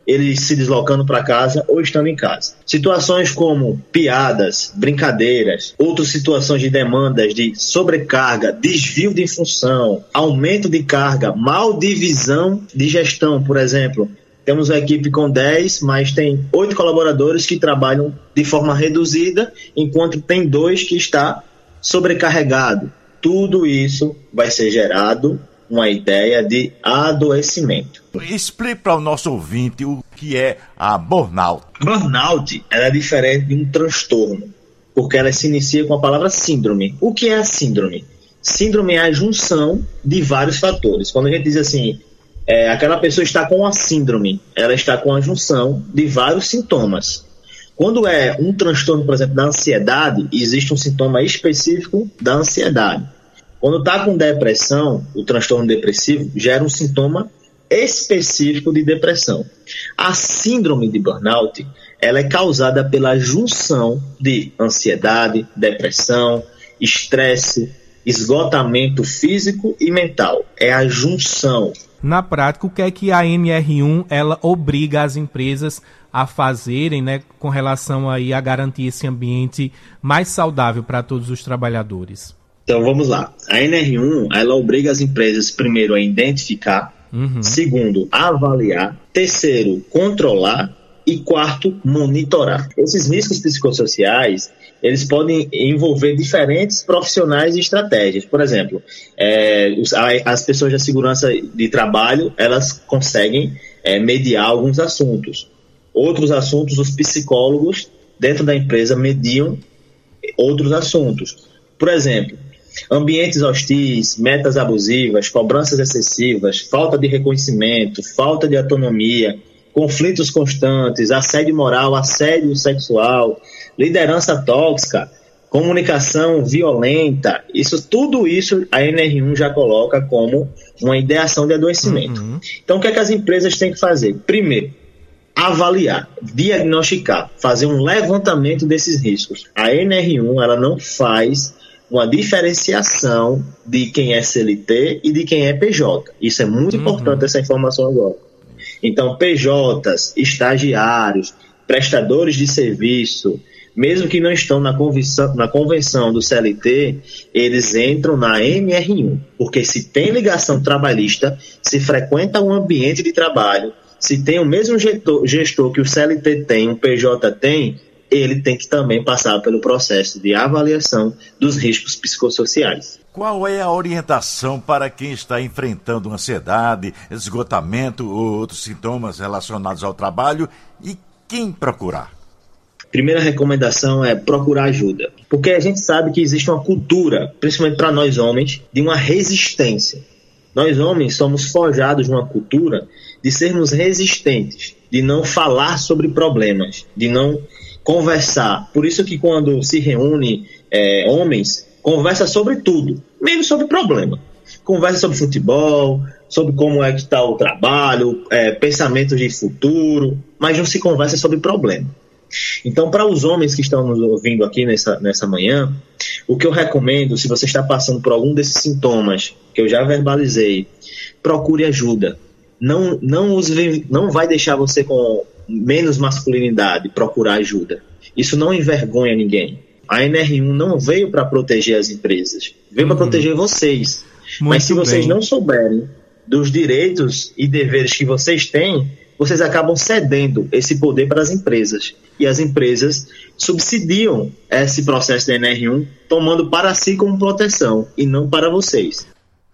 eles se deslocando para casa ou estando em casa. Situações como piadas, brincadeiras, outras situações de demandas de sobrecarga, desvio de função, aumento de carga, mal divisão de gestão, por exemplo. Temos uma equipe com dez, mas tem oito colaboradores que trabalham de forma reduzida, enquanto tem dois que está sobrecarregado. Tudo isso vai ser gerado uma ideia de adoecimento. Explique para o nosso ouvinte o que é a burnout. Burnout ela é diferente de um transtorno, porque ela se inicia com a palavra síndrome. O que é a síndrome? Síndrome é a junção de vários fatores. Quando a gente diz assim, é, aquela pessoa está com a síndrome, ela está com a junção de vários sintomas. Quando é um transtorno, por exemplo, da ansiedade, existe um sintoma específico da ansiedade. Quando está com depressão, o transtorno depressivo gera um sintoma específico de depressão. A síndrome de burnout, ela é causada pela junção de ansiedade, depressão, estresse, esgotamento físico e mental. É a junção. Na prática, o que é que a N R um ela obriga as empresas a fazerem, né, com relação aí a garantir esse ambiente mais saudável para todos os trabalhadores? Então vamos lá. A N R um ela obriga as empresas primeiro a identificar, uhum. segundo, avaliar, terceiro, controlar e quarto, monitorar. Esses riscos psicossociais eles podem envolver diferentes profissionais e estratégias. Por exemplo, é, as pessoas da segurança de trabalho elas conseguem é, mediar alguns assuntos. Outros assuntos, os psicólogos dentro da empresa mediam outros assuntos. Por exemplo, ambientes hostis, metas abusivas, cobranças excessivas, falta de reconhecimento, falta de autonomia, conflitos constantes, assédio moral, assédio sexual, liderança tóxica, comunicação violenta, isso, tudo isso a N R um já coloca como uma ideação de adoecimento. Uhum. Então, o que é que as empresas têm que fazer? Primeiro, avaliar, diagnosticar, fazer um levantamento desses riscos. A N R um ela não faz uma diferenciação de quem é C L T e de quem é P J. Isso é muito uhum. importante, essa informação agora. Então, P Js, estagiários, prestadores de serviço, mesmo que não estão na convenção, na convenção do C L T, eles entram na N R um, porque se tem ligação trabalhista, se frequenta um ambiente de trabalho, se tem o mesmo gestor, gestor que o C L T tem, o P J tem, ele tem que também passar pelo processo de avaliação dos riscos psicossociais. Qual é a orientação para quem está enfrentando ansiedade, esgotamento ou outros sintomas relacionados ao trabalho e quem procurar? Primeira recomendação é procurar ajuda, porque a gente sabe que existe uma cultura, principalmente para nós homens, de uma resistência. Nós homens somos forjados de uma cultura de sermos resistentes, de não falar sobre problemas, de não conversar. Por isso que quando se reúne é, homens, conversa sobre tudo, menos sobre problema. Conversa sobre futebol, sobre como é que está o trabalho, é, pensamentos de futuro, mas não se conversa sobre problema. Então, para os homens que estão nos ouvindo aqui nessa, nessa manhã, o que eu recomendo, se você está passando por algum desses sintomas que eu já verbalizei, procure ajuda. Não, não, os, não vai deixar você com menos masculinidade procurar ajuda. Isso não envergonha ninguém. A N R um não veio para proteger as empresas, veio uhum. para proteger vocês. Muito Mas se vocês bem. não souberem dos direitos e deveres que vocês têm, vocês acabam cedendo esse poder para as empresas. E as empresas subsidiam esse processo da N R um, tomando para si como proteção e não para vocês.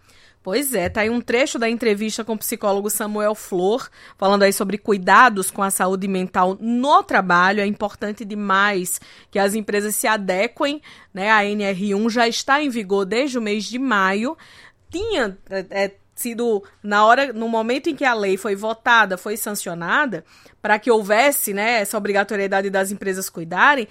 Pois é, tá aí um trecho da entrevista com o psicólogo Samuel Flor, falando aí sobre cuidados com a saúde mental no trabalho. É importante demais que as empresas se adequem, né? A N R um já está em vigor desde o mês de maio. Tinha é, sido, na hora, no momento em que a lei foi votada, foi sancionada, para que houvesse, né, essa obrigatoriedade das empresas cuidarem,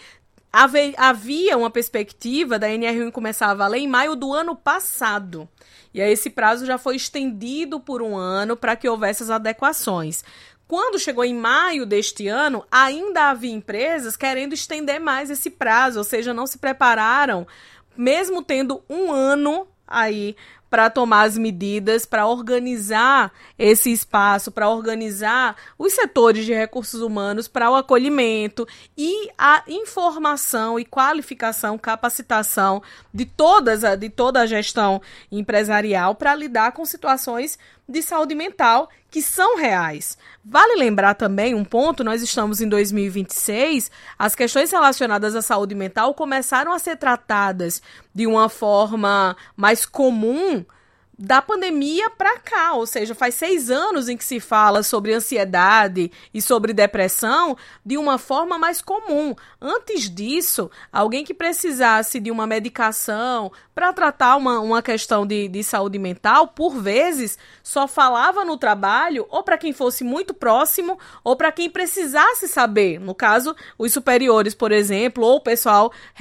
havia uma perspectiva da N R um começar a valer em maio do ano passado. E aí esse prazo já foi estendido por um ano para que houvesse as adequações. Quando chegou em maio deste ano, ainda havia empresas querendo estender mais esse prazo, ou seja, não se prepararam, mesmo tendo um ano aí para tomar as medidas, para organizar esse espaço, para organizar os setores de recursos humanos para o acolhimento e a informação e qualificação, capacitação de, todas a, de toda a gestão empresarial para lidar com situações de saúde mental que são reais. Vale lembrar também um ponto, nós estamos em dois mil e vinte e seis, as questões relacionadas à saúde mental começaram a ser tratadas de uma forma mais comum da pandemia para cá, ou seja, faz seis anos em que se fala sobre ansiedade e sobre depressão de uma forma mais comum. Antes disso, alguém que precisasse de uma medicação para tratar uma, uma questão de, de saúde mental, por vezes, só falava no trabalho ou para quem fosse muito próximo ou para quem precisasse saber. No caso, os superiores, por exemplo, ou o pessoal